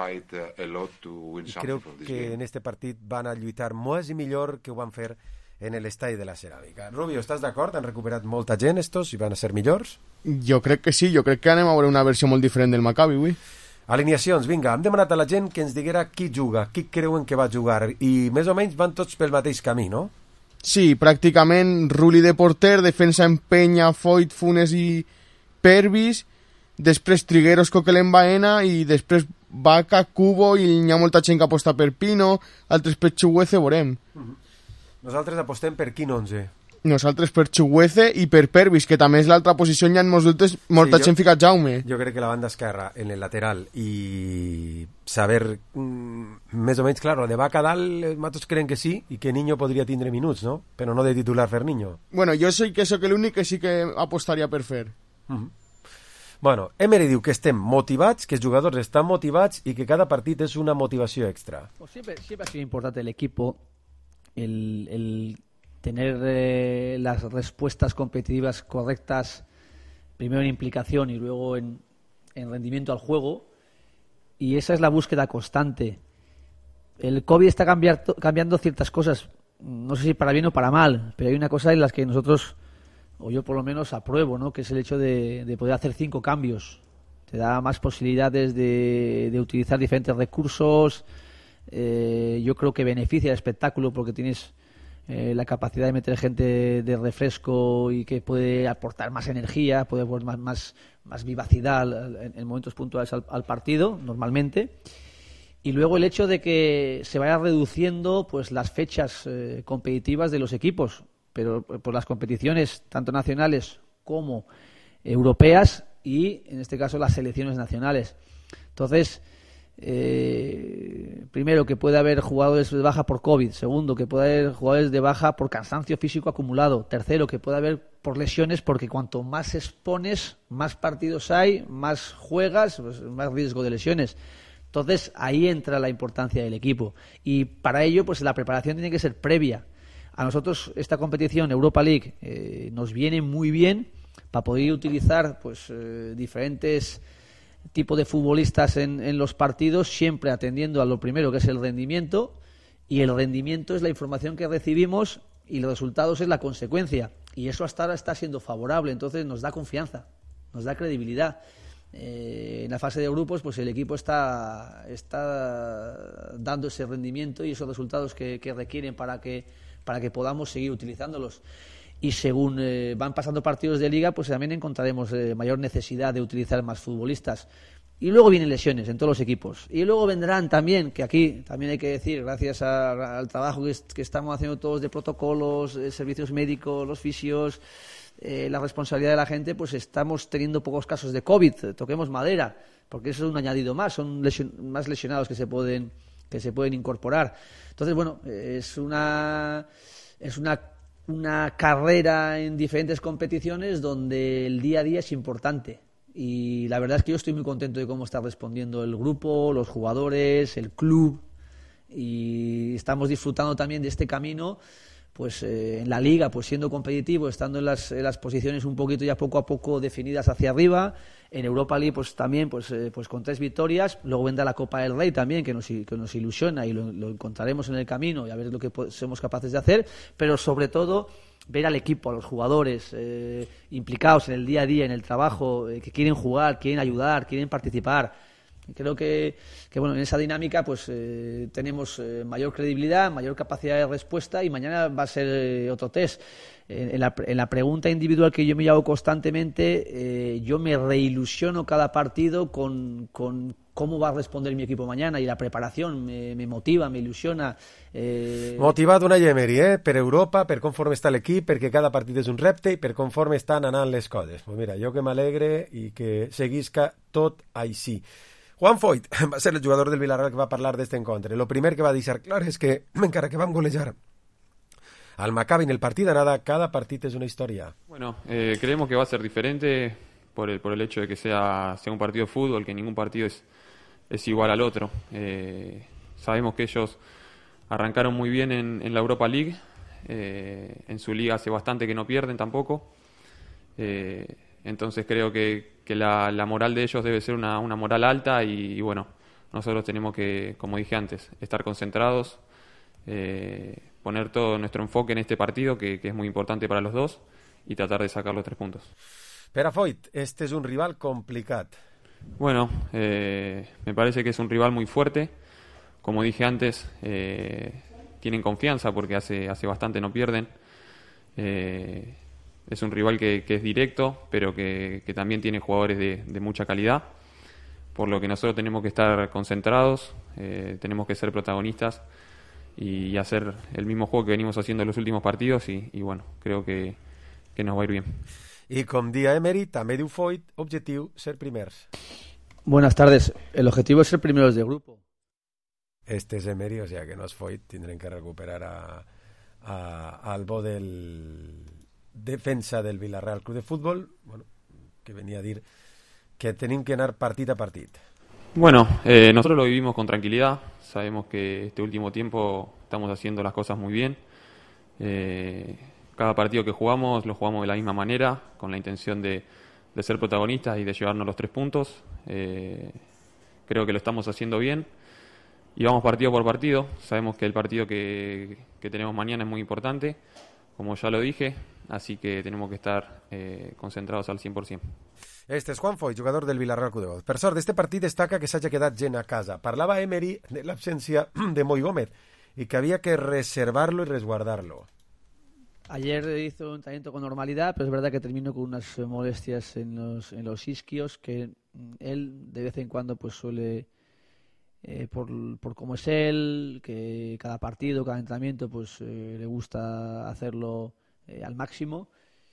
I crec que en este partit van a lluitar més i millor que ho van fer en l'estadi de la Ceràmica. Rubio, estàs d'acord? Han recuperat molta gent estos i van a ser millors? Jo crec que sí, jo crec que anem a veure una versió molt diferent del Maccabi avui. Alineacions, vinga, hem demanat a la gent que ens diguera qui juga, qui creuen que va jugar, i més o menys van tots pel mateix camí, no? Sí, pràcticament Rulli de porter, defensa en Peña, Foyt, Funes i Pervis, després Trigueros, Coquelin, Baena i després Vaca, Cubo i n'hi ha molta gent que aposta per Pino, altres per Chugueze, veurem. Nosaltres apostem per quin 11? Nosaltres per Chugueze i per Pervis, que també és l'altra posició on hi ha molta gent ficat Jaume. Jo crec que la banda esquerra en el lateral i saber més o menys, claro, de Vaca dalt matos creen que sí i que Niño podria tindre minuts, no? Però no de titular fer Niño. Bueno, jo soy l'únic que sí que apostaria per fer. Bueno, Emery diu que estem motivats, que els jugadors estan motivats i que cada partit és una motivació extra. Pues siempre ha sido importante el equipo el tener las respuestas competitivas correctas, primero en implicación y luego en rendimiento al juego, y esa es la búsqueda constante. El COVID está cambiando ciertas cosas, no sé si para bien o para mal, pero hay una cosa en las que nosotros, o yo por lo menos apruebo, ¿no? Que es el hecho de poder hacer 5 cambios. Te da más posibilidades de utilizar diferentes recursos. Yo creo que beneficia el espectáculo porque tienes la capacidad de meter gente de refresco y que puede aportar más energía, puede poner más vivacidad en momentos puntuales al partido, normalmente. Y luego el hecho de que se vaya reduciendo pues las fechas competitivas de los equipos, pero por las competiciones tanto nacionales como europeas y en este caso las selecciones nacionales. Entonces, primero, que puede haber jugadores de baja por COVID. Segundo, que puede haber jugadores de baja por cansancio físico acumulado. Tercero, que puede haber por lesiones, porque cuanto más expones, más partidos hay, más juegas, pues más riesgo de lesiones. Entonces ahí entra la importancia del equipo, y para ello pues la preparación tiene que ser previa. A nosotros esta competición Europa League nos viene muy bien para poder utilizar pues diferentes tipos de futbolistas en los partidos, siempre atendiendo a lo primero, que es el rendimiento, y el rendimiento es la información que recibimos y los resultados es la consecuencia, y eso hasta ahora está siendo favorable. Entonces nos da confianza, nos da credibilidad. En la fase de grupos pues el equipo está dando ese rendimiento y esos resultados que requieren para que podamos seguir utilizándolos. Y según van pasando partidos de liga, pues también encontraremos mayor necesidad de utilizar más futbolistas. Y luego vienen lesiones en todos los equipos. Y luego vendrán también, que aquí también hay que decir, gracias al trabajo que estamos haciendo todos de protocolos, servicios médicos, los fisios, la responsabilidad de la gente, pues estamos teniendo pocos casos de COVID. Toquemos madera, porque eso es un añadido más, son más lesionados que se pueden incorporar. Entonces, bueno, es una carrera en diferentes competiciones donde el día a día es importante, y la verdad es que yo estoy muy contento de cómo está respondiendo el grupo, los jugadores, el club, y estamos disfrutando también de este camino pues en la liga, pues siendo competitivo, estando en las posiciones un poquito ya poco a poco definidas hacia arriba. En Europa League pues también pues con 3 victorias. Luego vendrá la Copa del Rey también, que nos ilusiona, y lo encontraremos en el camino y a ver lo que somos capaces de hacer, pero sobre todo ver al equipo, a los jugadores implicados en el día a día, en el trabajo, que quieren jugar, quieren ayudar, quieren participar. Creo que bueno, en esa dinámica pues tenemos mayor credibilidad, mayor capacidad de respuesta, y mañana va a ser otro test. En la pregunta individual que yo me hago constantemente, yo me reilusiono cada partido con cómo va a responder mi equipo mañana, y la preparación me motiva, me ilusiona. Motivat una Emery, per Europa, per conforme està l'equip, perquè cada partit és un repte i per conforme estan anant les coses. Pues mira, jo que m'alegre i que seguisca tot així. Juan Foyt va ser el jugador del Villarreal que va parlar d'este encontre. Lo primer que va deixar clar és que, encara que vam golejar al Maccabi en el partit d'anada, cada partit és una historia. Bueno, creemos que va a ser diferente por el hecho de que sea un partido de fútbol, que ningún partido es igual al otro. Sabemos que ellos arrancaron muy bien en la Europa League, en su liga hace bastante que no pierden tampoco. Entonces creo que la moral de ellos debe ser una moral alta, y bueno, nosotros tenemos que, como dije antes, estar concentrados, poner todo nuestro enfoque en este partido que es muy importante para los dos, y tratar de sacar los 3 puntos. Per a Foyt, este es un rival complicat. Bueno, me parece que es un rival muy fuerte. Como dije antes, tienen confianza porque hace bastante no pierden. Es un rival que es directo, pero que también tiene jugadores de mucha calidad. por lo que nosotros tenemos que estar concentrados, tenemos que ser protagonistas y hacer el mismo juego que venimos haciendo en los últimos partidos y bueno, creo que nos va a ir bien. Y com dia Emery, també diu Foyt, objectiu ser primers. Buenas tardes. El objetivo es ser primeros de grupo. Este es Emery, o sea que no es Foyt. Tendrán que recuperar al bo del defensa del Villarreal Club de Fútbol, bueno, que venía a decir que tenían que anar partit a partit. Bueno, nosotros lo vivimos con tranquilidad. Sabemos que este último tiempo estamos haciendo las cosas muy bien. Cada partido que jugamos lo jugamos de la misma manera, con la intención de ser protagonistas y de llevarnos los 3 puntos. Creo que lo estamos haciendo bien y vamos partido por partido. Sabemos que el partido que tenemos mañana es muy importante, como ya lo dije, así que tenemos que estar concentrados al 100%. Este és Juan Foyt, jugador del Villarreal Club de Fútbol. Per sort, d'este partit destaca que s'hagi quedat gent a casa. Parlava Emery de l'absència de Moi Gómez y que había que reservarlo y resguardarlo. Ayer hizo un entrenamiento con normalidad, pero es verdad que terminó con unas molestias en los isquios que él de vez en cuando pues suele, por cómo es él, que cada partido, cada entrenamiento pues le gusta hacerlo al máximo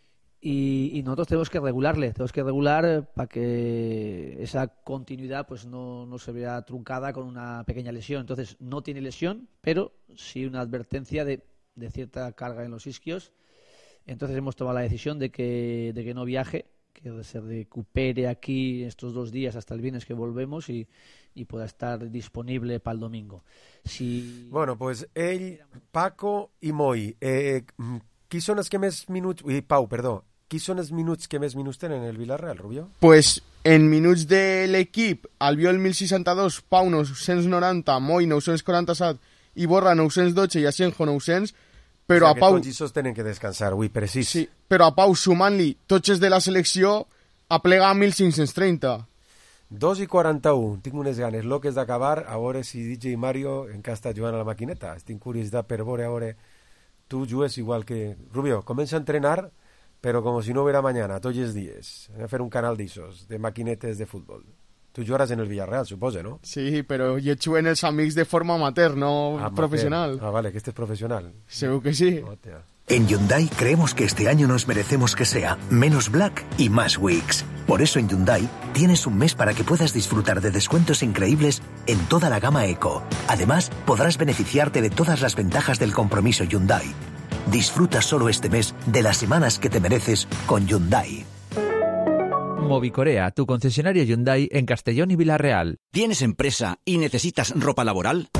y nosotros tenemos que regular para que esa continuidad pues no se vea truncada con una pequeña lesión. Entonces no tiene lesión, pero sí una advertencia de cierta carga en los isquios. Entonces hemos tomado la decisión de que no viaje, que se recupere aquí estos 2 días hasta el viernes que volvemos y pueda estar disponible para el domingo. Bueno, pues ell, Paco i Moi, qui són els que més minuts... Pau, perdó. Qui són els minuts que més minuts tenen el Villarreal, Rubió? Pues en minuts de l'equip, Albiol 1062, Pau 990, Moi 947, Iborra 912 i Asenjo 900, però o sigui a Pau... Tots aquests tenen que descansar avui, precís. Sí, però a Pau, sumant-li tots els de la selecció, aplega 1.530. 2:41. Tinc unes ganes loques d'acabar, a veure si DJ Mario encara està jugant a la maquineta. Estic curiositat per veure, tu jugues igual que... Rubio, comença a entrenar, però com si no hubiera mañana, tots els dies. Anem a fer un canal d'issos, de maquinetes de futbol. Tu jugaràs en el Villarreal, suposa, ¿no? Sí, però jo jugo en els amics de forma amateur, no profesional. Ah, vale, que este es profesional. Seguro que sí. En Hyundai creemos que este año nos merecemos que sea menos Black y más Weeks. Por eso en Hyundai tienes un mes para que puedas disfrutar de descuentos increíbles en toda la gama Eco. Además, podrás beneficiarte de todas las ventajas del compromiso Hyundai. Disfruta solo este mes de las semanas que te mereces con Hyundai. Movicorea, tu concesionario Hyundai en Castellón y Villarreal. ¿Tienes empresa y necesitas ropa laboral?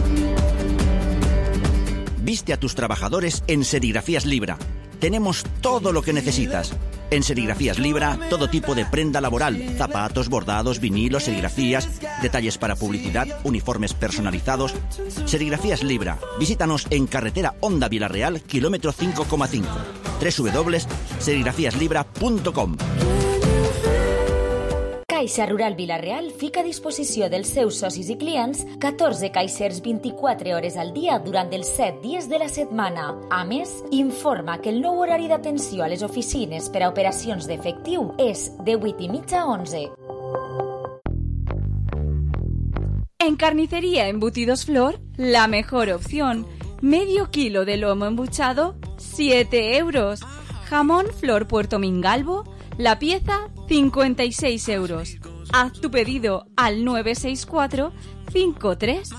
Viste a tus trabajadores en Serigrafías Libra. Tenemos todo lo que necesitas. En Serigrafías Libra, todo tipo de prenda laboral, zapatos, bordados, vinilos, serigrafías, detalles para publicidad, uniformes personalizados. Serigrafías Libra. Visítanos en carretera Honda Villarreal, kilómetro 5,5. www.serigrafiaslibra.com. Caixa Rural Vila-real fica a disposició dels seus socis i clients 14 caixers 24 hores al dia durant els 7 dies de la setmana. A més, informa que el nou horari d'atenció a les oficines per a operacions d'efectiu és de 8:30 a 11. En Carnicería Embutidos Flor, la mejor opción. Medio kilo de lomo embuchado, 7 euros. Jamón Flor Puerto Mingalvo, la pieza, 56 euros. Haz tu pedido al 964 53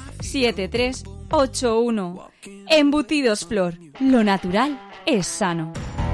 7381. Embutidos Flor. Lo natural es sano.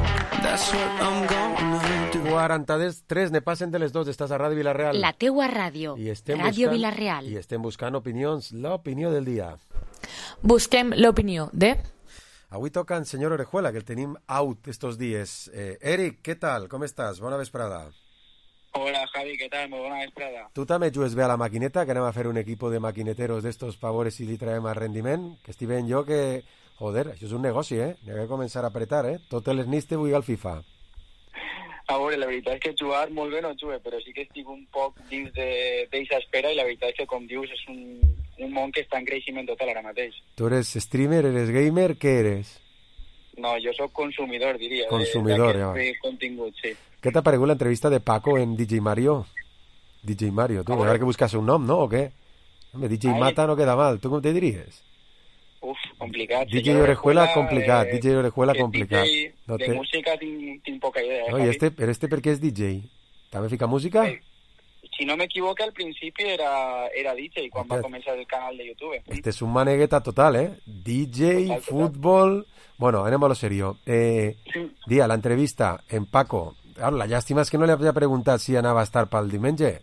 43 ne passen de les 2, estàs a Ràdio Vila-real. La teua ràdio, Ràdio Vila-real. I estem buscant opinions, l'opinió del dia. Busquem l'opinió de... Avui toca en senyor Orejuela, que el tenim out estos días. Eric, ¿qué tal? ¿Cómo estás? Bona vesprada. Hola, Javi, ¿qué tal? Muy buena vesprada. Tu també jugues bé a la maquineta, que anem a fer un equipo de maquineteros d'estos favores si li traiem a rendiment, que estic veient jo que... Joder, això és un negoci, N'hi ha que començar a apretar, Totes les nits te vull al FIFA. A veure, la veritat és que jugar molt bé no jugue, però sí que estic un poc dins d'eixa espera i la veritat és que, com dius, és un món que està en creixement total ara mateix. Tu eres streamer, eres gamer, què eres? No, jo sóc consumidor, diria. Consumidor, de contingut, sí. Què t'ha paregut l'entrevista de Paco en DJ Mario? DJ Mario, tú, habrá que buscarse un nom, ¿no? ¿O qué? Hombre, DJ Mata no queda mal. ¿Tú cómo te diries? Uf, complicat. DJ Orejuela, complicat. DJ Orejuela, complicat. No de música tinc poca idea. No, pero este per què és DJ? També fica música? Si no m'equivoco, al principi era DJ quan va començar el canal de YouTube. Este és un manegueta total, ¿eh? DJ, total. Futbol... Bueno, anem a lo serio. Dia, l'entrevista en Paco. Claro, la llàstima és que no li havia preguntat si anava a estar pel diumenge.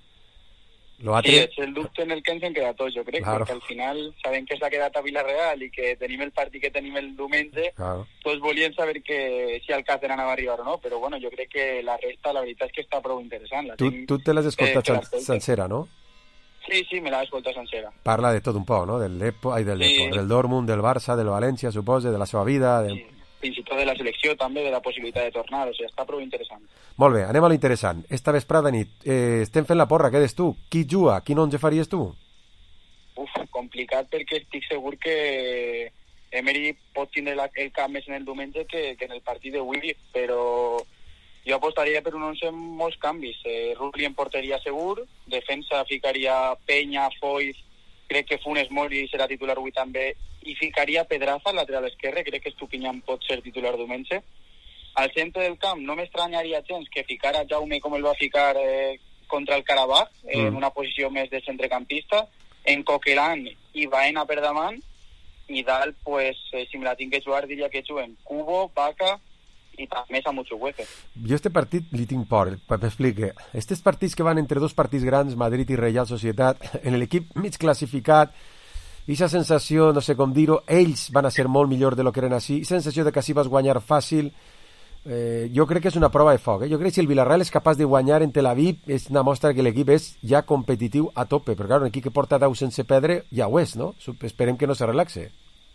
Sí, és el dubte en el que ens hem quedat tots, jo crec, claro. Perquè al final sabem que s'ha quedat a Vila-real i que tenim el partit que tenim el diumenge, claro. Tots volien saber si el Càcer anava a arribar o no, però bueno, jo crec que la resta, la veritat és que està prou interessant. Tu te l'has escoltat sencera, no? Sí, me l'he escoltat sencera. Parla de tot un poc, no? Del Dortmund, del Barça, del València, suposa, de la seva vida... Sí. Fins i tot de la selecció també, de la possibilitat de tornar, o sigui, està prou interessant. Molt bé, anem a l'interessant. Esta vesprada nit, estem fent la porra, què des tu? Qui juga? Quin 11 faries tu? Complicat perquè estic segur que Emery pot tindre el camp més en el diumenge que en el partit d'avui, però jo apostaria per un 11 amb molts canvis. Rulli en porteria segur, defensa ficaria Peña, Foyt, crec que Funes Mori serà titular avui també, i ficaria Pedraza al lateral esquerre, crec que Estupiñán pot ser titular diumenge. Al centre del camp no m'estranyaria gens que ficara Jaume com el va ficar contra el Karabakh, en una posició més de centrecampista, en Coquelin i Baena per davant, i dalt, pues, si me la tinc que jugar, diria que juguen Cubo, Vaca i també Samucho Huefe. Jo este partit li tinc por, m'explique. Estes partits que van entre dos partits grans, Madrid i Real Societat, en l'equip mig classificat, i aquesta sensació, no sé com dir-ho, ells van a ser molt millor de lo que eren així, i sensació de que així vas guanyar fàcil, jo crec que és una prova de foc. Jo crec que si el Villarreal és capaç de guanyar en Tel Aviv, és una mostra que l'equip és ja competitiu a tope, però clar, un equip que porta 10 sense perdre ja ho és, no? Esperem que no se relaxe.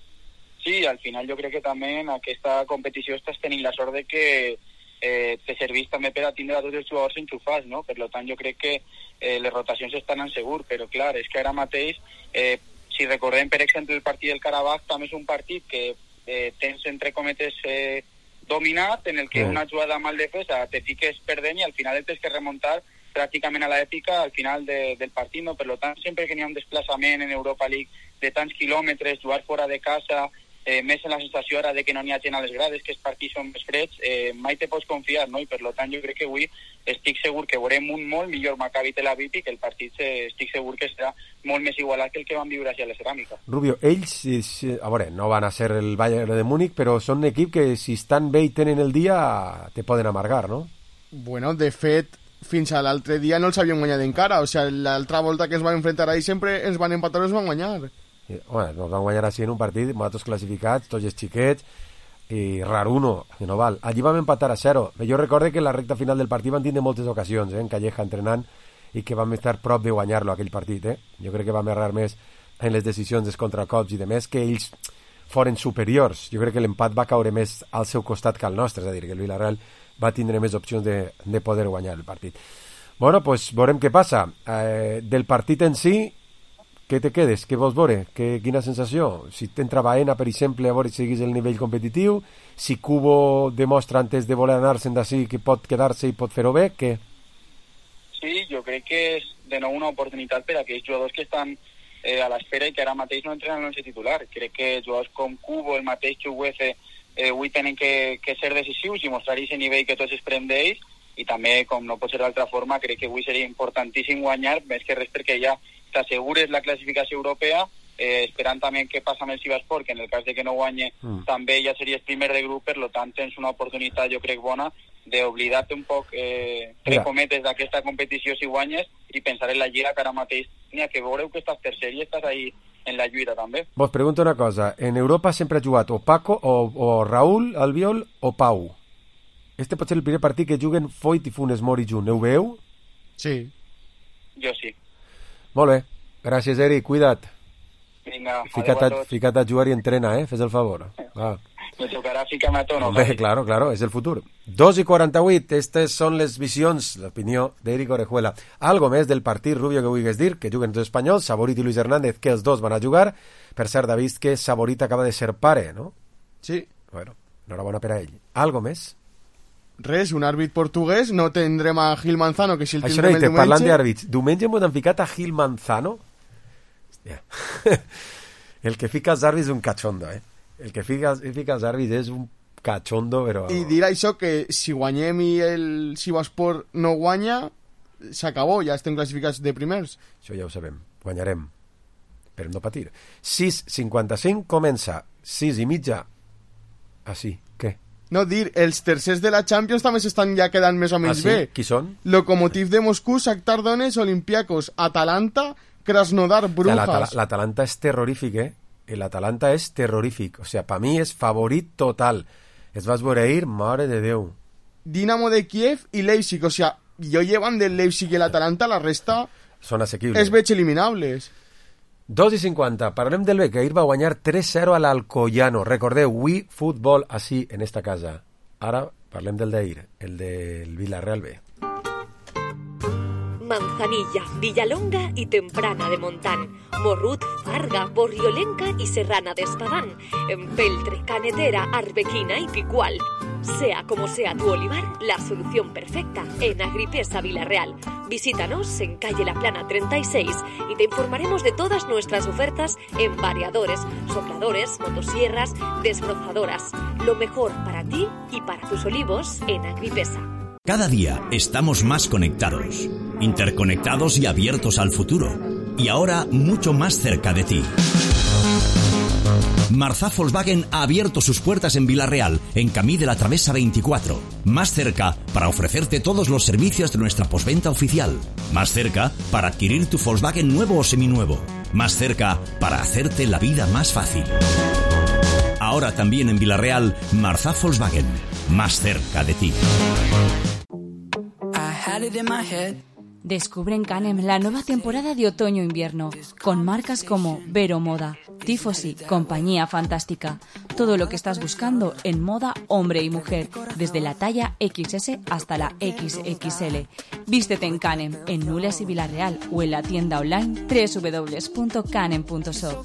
Sí, al final jo crec que també en aquesta competició estàs tenint la sort de que te servís també per a tindre a tots els jugadors enxufats, no? Per tant, jo crec que les rotacions estan en segur, però clar, és que ara mateix si recordem, per exemple, el partit del Karabakh també és un partit que tens, entre cometes, dominat, en el que una jugada mal defesa te fiques perdent i al final tens que remuntar pràcticament a l'èpica al final del partit, no? Per tant, sempre que n'hi ha un desplaçament en Europa League de tants quilòmetres, jugar fora de casa, més en la sensació ara de que no n'hi ha gent a les grades, que els partits són més freds, mai te pots confiar, no? I per tant jo crec que avui estic segur que veurem un molt millor Maccabi Tel Aviv i que el partit estic segur que serà molt més igualat que el que van viure així a la ceràmica. Rubio, ells, a veure, no van a ser el Bayern de Múnich, però són un equip que si estan bé i tenen el dia te poden amargar, no? Bueno, de fet, fins a l'altre dia no els havien guanyat encara, o sigui, l'altra volta que ens van enfrontar ahí sempre ens van empatar o ens van guanyar. Bueno, nos van guanyar així en un partit, nosaltres classificats, tots els xiquets, i raruno, que no val. Allí vam empatar a 0. Jo recordo que en la recta final del partit van tindre moltes ocasions, en Calleja entrenant, i que vam estar prop de guanyar-lo aquell partit. Jo crec que vam errar més en les decisions dels contracops i de més que ells foren superiors. Jo crec que l'empat va caure més al seu costat que al nostre, és a dir, que el Villarreal va tindre més opcions de poder guanyar el partit. Bueno, pues veurem què passa. Del partit en si, què te quedes? Què vols veure? Quina sensació? Si t'entra Baena, per exemple, a veure si seguís el nivell competitiu, si Cubo demostra antes de voler anar-se'n d'ací que pot quedar-se i pot fer-ho bé, què? Sí, jo crec que és de nou una oportunitat per a aquells jugadors que estan a l'espera i que ara mateix no entren en l'onze titular. Crec que jugadors com Cubo, el mateix Chuguece, avui tenen que ser decisius i mostrar aquest nivell que tots esperem d'ells, i també, com no pot ser d'altra forma, crec que avui seria importantíssim guanyar, més que res perquè ja t'assegures la classificació europea, esperant també què passa amb el Sivaspor, que en el cas de que no guanye també ja series primer de grup, per tant tens una oportunitat, jo crec, bona d'oblidar-te un poc, entre cometes, d'aquesta competició si guanyes i pensar en la Lliga, que ara mateix n'hi ha que veureu que estàs tercer i estàs ahí en la lluita també. Vos pregunto una cosa, en Europa sempre ha jugat o Paco o Raúl Albiol o Pau. Este pot ser el primer partit que juguen Foyt i Funes Mori junt, ho veieu? Sí. Jo sí. Molt bé, gràcies Eric, cuida't. Vinga, fica't a jugar i entrena, fes el favor. Me tocarà ficar-me a tono. Bé, claro, és el futur. 2:48, aquestes són les visions, l'opinió d'Eric Orejuela. Algo més del partit, Rubio, que vulguis dir, que juguen dos espanyols, Saborit i Luis Hernández, que els dos van a jugar. Per cert, ha vist que Saborit acaba de ser pare, no? Sí. Bueno, enhorabona per a ell. Algo més? Res, un àrbit portuguès, no tindrem a Gil Manzano, que si el Això tindrem el diumenge... Parlant d'àrbits, diumenge m'ho han ficat a Gil Manzano. Hòstia. El que fica els àrbits és un cachondo, eh? El que fica els àrbits és un cachondo, però... I dir això que si guanyem i el Sivaspor no guanya, s'acabó, ja estem classificats de primers. Això ja ho sabem, guanyarem. Per no patir. 6:55 comença, 6:30. Ah, sí, què? No, dir, els tercers de la Champions també s'estan ja quedant més o menys bé. Qui són? Lokomotiv de Moscú, Shakhtar Donetsk, Olympiacos, Atalanta, Krasnodar, Brujas. L'Atalanta és terrorífic, eh? L'Atalanta és terrorífic. O sigui, per mi és favorit total. Es vas veure ahir, mare de Déu. Dinamo de Kiev i Leipzig. O sigui, jo llevan del Leipzig i l'Atalanta, la resta... Són assequibles. Es veig eliminables. 2:50. Parlem del B, que ahir va guanyar 3-0 a l'Alcoyano. Recordeu, We Football, així, en esta casa. Ara parlem del d'ahir, el del Villarreal B. Manzanilla, Villalonga y Temprana de Montán, Morrut, Farga, Borriolenca y Serrana de Espadán, Empeltre, Canetera, Arbequina y Picual. Sea como sea tu olivar, la solución perfecta en Agripesa Villarreal. Visítanos en calle La Plana 36 y te informaremos de todas nuestras ofertas en variadores, sopladores, motosierras, desbrozadoras. Lo mejor para ti y para tus olivos en Agripesa. Cada día estamos más conectados, interconectados y abiertos al futuro. Y ahora mucho más cerca de ti. Marzá Volkswagen ha abierto sus puertas en Villarreal, en Camí de la Travesa 24. Más cerca para ofrecerte todos los servicios de nuestra postventa oficial. Más cerca para adquirir tu Volkswagen nuevo o seminuevo. Más cerca para hacerte la vida más fácil. Ahora también en Villarreal, Marzá Volkswagen. Más cerca de ti. Descubre en Canem la nueva temporada de otoño-invierno, con marcas como Vero Moda, Tifosi, Compañía Fantástica. Todo lo que estás buscando en moda hombre y mujer, desde la talla XS hasta la XXL. Vístete en Canem, en Nules y Villarreal, o en la tienda online www.canem.shop.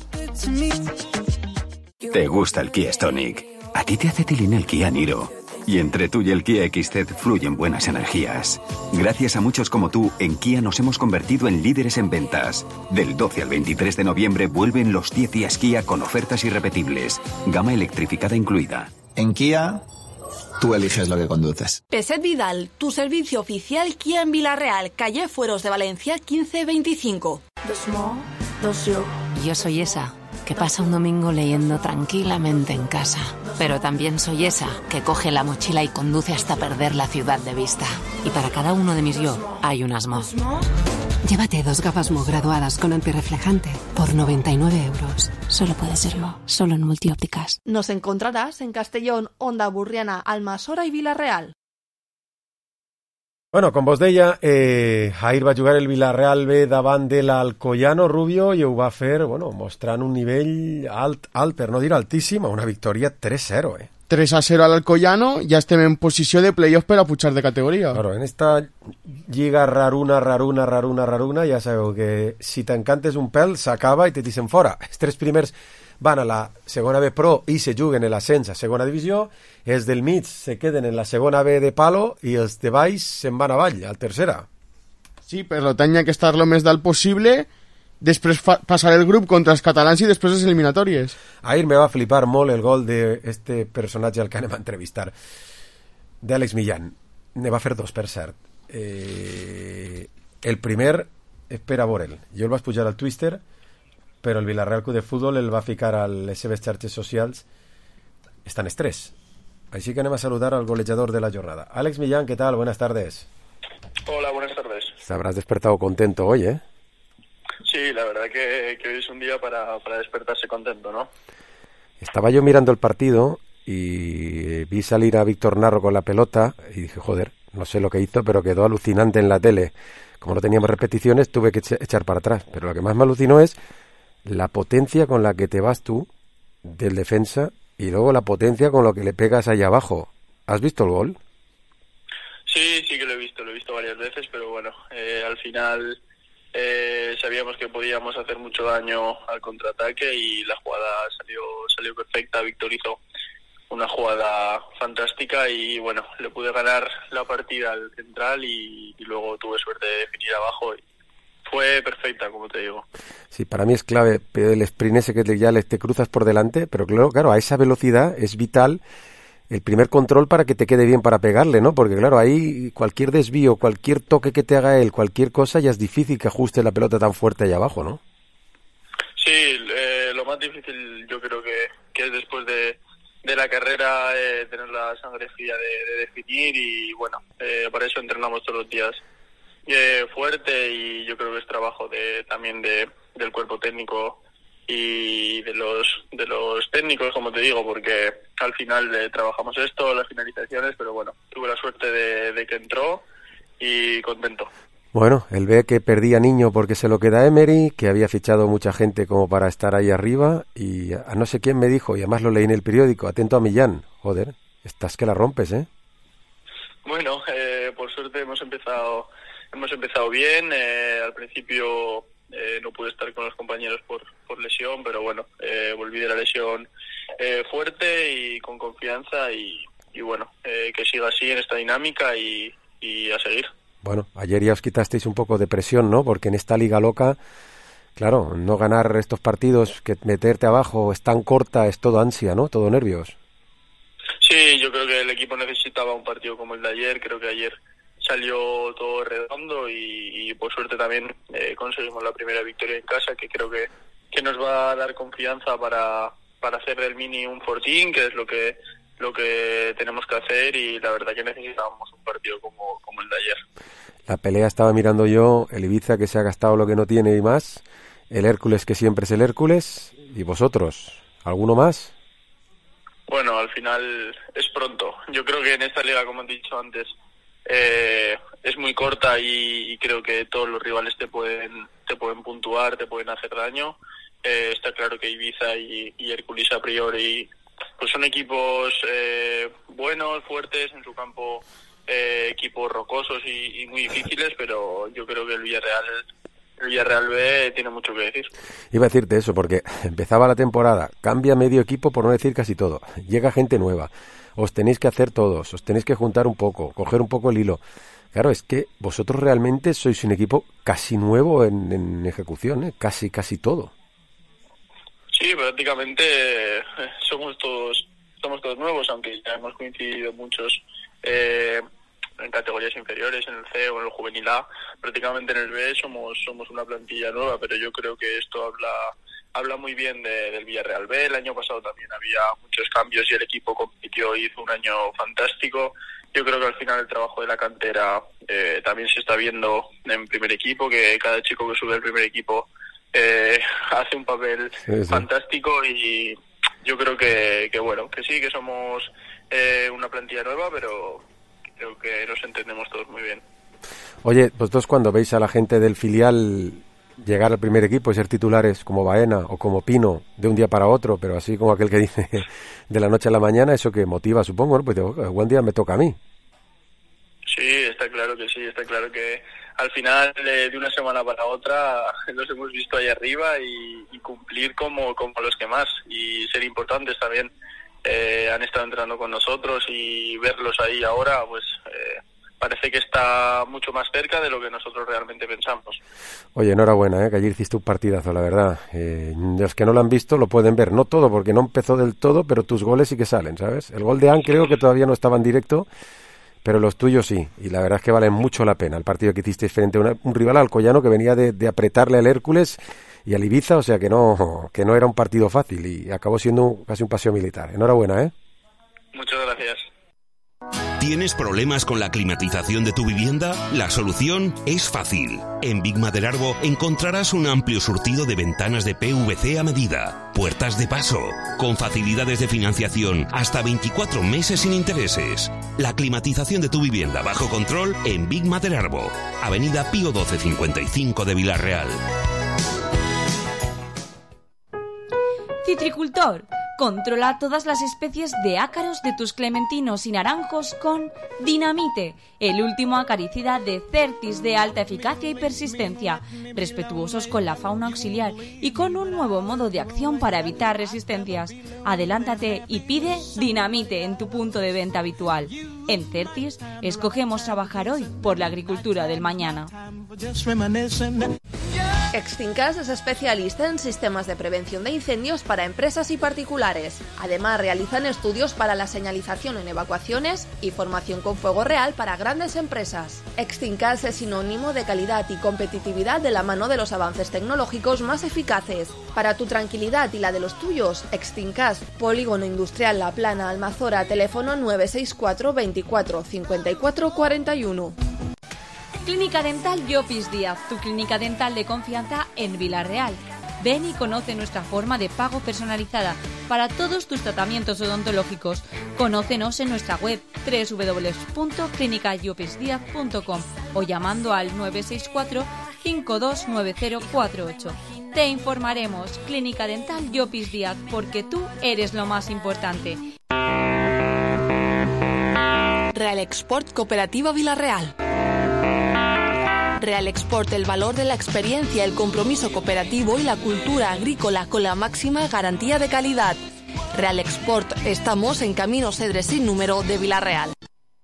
¿Te gusta el Kia Stonic? A ti te hace tilín el Kia Niro. Y entre tú y el Kia XZ fluyen buenas energías. Gracias a muchos como tú, en Kia nos hemos convertido en líderes en ventas. Del 12 al 23 de noviembre vuelven los 10 días Kia con ofertas irrepetibles. Gama electrificada incluida. En Kia, tú eliges lo que conduces. Peset Vidal, tu servicio oficial Kia en Villarreal, calle Fueros de Valencia 1525. Yo soy esa que pasa un domingo leyendo tranquilamente en casa. Pero también soy esa que coge la mochila y conduce hasta perder la ciudad de vista. Y para cada uno de mis yo hay un Asmo. Llévate 2 gafas Mo graduadas con antirreflejante por 99 euros. Solo puede ser Mo, solo en Multiópticas. Nos encontrarás en Castellón, Onda Burriana, Almassora y Villarreal. Bueno, com vos deia, ahir va jugar el Villarreal B davant de l'Alcoyano Rubio i ho va fer, bueno, mostrant un nivell alt, per no dir altíssim, una victòria 3-0, 3-0 al Alcoyano, ja estem en posició de playoff per a pujar de categoria. Claro, en esta lliga raruna, ja sabeu que si t'encantes un pèl, s'acaba i te dicen fora. Els 3 primers van a la segona B Pro i se juguen l'ascens a segona divisió, els del mig se queden en la segona B de palo i els de baix se'n van avall, al tercera. Sí, per tant hi ha que estar lo més dalt possible, després passar el grup contra els catalans i després les eliminatòries. Ahir me va flipar molt el gol d'este personatge al que anem a entrevistar, d'Àlex Millán. Ne va fer 2, per cert. El primer és per a veure'l. Jo el vaig pujar al Twitter, però el Villarreal Club de Futbol el va ficar a les seves xarxes socials. Estan els 3. Així que anem a saludar al golejador de la jornada. Àlex Millán, ¿qué tal? Buenas tardes. Hola, buenas tardes. Se habrás despertado contento hoy, ¿eh? Sí, la verdad que hoy es un día para despertarse contento, ¿no? Estaba yo mirando el partido y vi salir a Víctor Narro con la pelota y dije, joder, no sé lo que hizo, pero quedó alucinante en la tele. Como no teníamos repeticiones, tuve que echar para atrás. Pero lo que más me alucinó es la potencia con la que te vas tú del defensa y luego la potencia con lo que le pegas allá abajo. ¿Has visto el gol? Sí que lo he visto varias veces, pero bueno, al final sabíamos que podíamos hacer mucho daño al contraataque y la jugada salió perfecta. Víctor hizo una jugada fantástica y bueno, le pude ganar la partida al central y luego tuve suerte de definir abajo y fue perfecta, como te digo. Sí, para mí es clave el sprint ese que ya te cruzas por delante, pero claro, a esa velocidad es vital el primer control para que te quede bien para pegarle, ¿no? Porque claro, ahí cualquier desvío, cualquier toque que te haga él, cualquier cosa, ya es difícil que ajuste la pelota tan fuerte ahí abajo, ¿no? Sí, lo más difícil yo creo que es después de la carrera tener la sangre fría de definir y bueno, para eso entrenamos todos los días fuerte y yo creo que es trabajo también del cuerpo técnico y de los técnicos, como te digo, porque al final trabajamos esto, las finalizaciones, pero bueno, tuve la suerte de que entró y contento. Bueno, él ve que perdía Niño porque se lo queda Emery, que había fichado mucha gente como para estar ahí arriba y a no sé quién me dijo, y además lo leí en el periódico, atento a Millán, joder, estás que la rompes, ¿eh? Bueno, por suerte hemos empezado bien, al principio no pude estar con los compañeros por lesión, pero bueno, volví de la lesión fuerte y con confianza y bueno, que siga así en esta dinámica y a seguir. Bueno, ayer ya os quitasteis un poco de presión, ¿no? Porque en esta liga loca, claro, no ganar estos partidos, que meterte abajo es tan corta, es todo ansia, ¿no? Todo nervios. Sí, yo creo que el equipo necesitaba un partido como el de ayer, creo que ayer salió todo redondo y por suerte también conseguimos la primera victoria en casa, que creo que nos va a dar confianza para hacer del Mini un fortín, que es lo que tenemos que hacer y la verdad que necesitábamos un partido como el de ayer. La pelea estaba mirando yo, el Ibiza que se ha gastado lo que no tiene y más, el Hércules que siempre es el Hércules, y vosotros, ¿alguno más? Bueno, al final es pronto. Yo creo que en esta liga, como he dicho antes, es muy corta y creo que todos los rivales te pueden puntuar, te pueden hacer daño. Está claro que Ibiza y Hércules a priori pues son equipos buenos, fuertes en su campo, equipos rocosos y muy difíciles, pero yo creo que el Villarreal B tiene mucho que decir. Iba a decirte eso, porque empezaba la temporada, cambia medio equipo, por no decir casi todo, llega gente nueva, os tenéis que hacer todos, os tenéis que juntar un poco, coger un poco el hilo. Claro, es que vosotros realmente sois un equipo casi nuevo en ejecución, casi todo. Sí, prácticamente somos todos nuevos, aunque ya hemos coincidido muchos en categorías inferiores, en el C o en el Juvenil A. Prácticamente en el B somos una plantilla nueva, pero yo creo que esto habla muy bien del Villarreal B. El año pasado también había muchos cambios y el equipo compitió y hizo un año fantástico. Yo creo que al final el trabajo de la cantera también se está viendo en primer equipo, que cada chico que sube al primer equipo hace un papel fantástico y yo creo que bueno, que sí, que somos una plantilla nueva, pero creo que nos entendemos todos muy bien. Oye, vosotros cuando veis a la gente del filial llegar al primer equipo y ser titulares como Baena o como Pino de un día para otro, pero así como aquel que dice de la noche a la mañana, eso que motiva, supongo, ¿no? Pues digo, buen día me toca a mí. Sí, está claro que sí, está claro que al final de una semana para otra los hemos visto ahí arriba y cumplir como los que más y ser importantes también. Han estado entrenando con nosotros y verlos ahí ahora pues parece que está mucho más cerca de lo que nosotros realmente pensamos. Oye, enhorabuena, que ayer hiciste un partidazo, la verdad. Los que no lo han visto lo pueden ver, no todo porque no empezó del todo, pero tus goles sí que salen, ¿sabes? El gol de An creo que todavía no estaba en directo, pero los tuyos sí, y la verdad es que valen mucho la pena el partido que hiciste frente a un rival alcoyano que venía de apretarle al Hércules y al Ibiza, o sea que no era un partido fácil y acabó siendo casi un paseo militar. Enhorabuena, ¿eh? Muchas gracias. ¿Tienes problemas con la climatización de tu vivienda? La solución es fácil. En Big Madelarbo encontrarás un amplio surtido de ventanas de PVC a medida, puertas de paso, con facilidades de financiación hasta 24 meses sin intereses. La climatización de tu vivienda bajo control en Big Madelarbo, Avenida Pío XII 55 de Vila Real. Citricultor, Controla todas las especies de ácaros de tus clementinos y naranjos con Dinamite, el último acaricida de Certis de alta eficacia y persistencia, respetuosos con la fauna auxiliar y con un nuevo modo de acción para evitar resistencias. Adelántate y pide Dinamite en tu punto de venta habitual. En Certis, escogemos trabajar hoy por la agricultura del mañana. Extincas es especialista en sistemas de prevención de incendios para empresas y particulares. Además, realizan estudios para la señalización en evacuaciones y formación con fuego real para grandes empresas. Extincas es sinónimo de calidad y competitividad de la mano de los avances tecnológicos más eficaces. Para tu tranquilidad y la de los tuyos, Extincas, Polígono Industrial La Plana, Almazora, teléfono 964 24 54 41. Clínica Dental Llopis Díaz, tu clínica dental de confianza en Vila-real. Ven y conoce nuestra forma de pago personalizada para todos tus tratamientos odontológicos. Conócenos en nuestra web www.clinicallopisdiaz.com o llamando al 964 529048. Te informaremos. Clínica Dental Llopis Díaz, porque tú eres lo más importante. Real Export Cooperativa Vila-real. Real Export, el valor de la experiencia, el compromiso cooperativo y la cultura agrícola con la máxima garantía de calidad. Real Export, estamos en Camino Cedre sin número de Vila-real.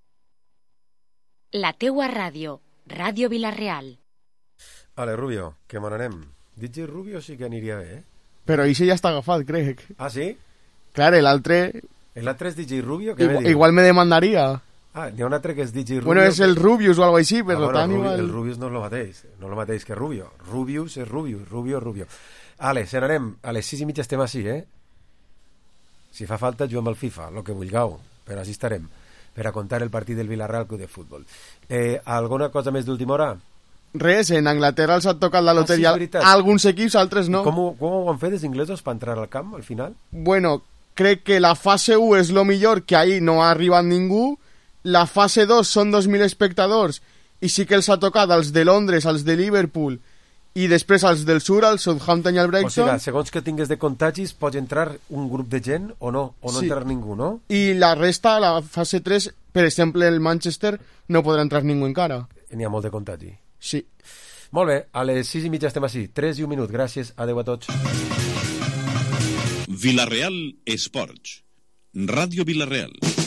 La teua ràdio, Ràdio Vila-real. Ale, Rubio, que me n'anem. DJ Rubio sí que aniria bé, eh? Però això ja està agafat, crec. Ah, sí? Clar, l'altre... L'altre és DJ Rubio? Igual me demandaria. Ah, n'hi ha un altre que és DJ Rubio. Bueno, és el Rubius o algo així, però tant igual... El Rubius no és el mateix, no és el mateix que Rubio. Rubius és Rubius, Rubio és Rubio. Ale, se n'anem, a les 6:30 estem així, eh? Si fa falta, juguem al FIFA, lo que vulgueu, però així estarem, per a contar el partit del Vila-real Club de Futbol. Alguna cosa més d'última hora? Res, en Anglaterra els ha tocat la loteria alguns equips, altres no. Com ho han fet els inglesos per entrar al camp, al final? Bueno, crec que la fase 1 és lo millor, que ahí no ha arribat ningú. La fase 2 són 2.000 espectadors i sí que els ha tocat als de Londres, als de Liverpool i després als del sur, al Southampton i al Brighton. O sigui, segons que tingues de contagis pots entrar un grup de gent o no sí. Entrar ningú, no? I la resta, la fase 3, per exemple el Manchester, no podrà entrar ningú encara. N'hi ha molt de contagi. Sí. Molt bé, a les 6:30 estem així. 3 i 1 minut, gràcies, adeu a tots. Vila-real Esports, Ràdio Vila-real.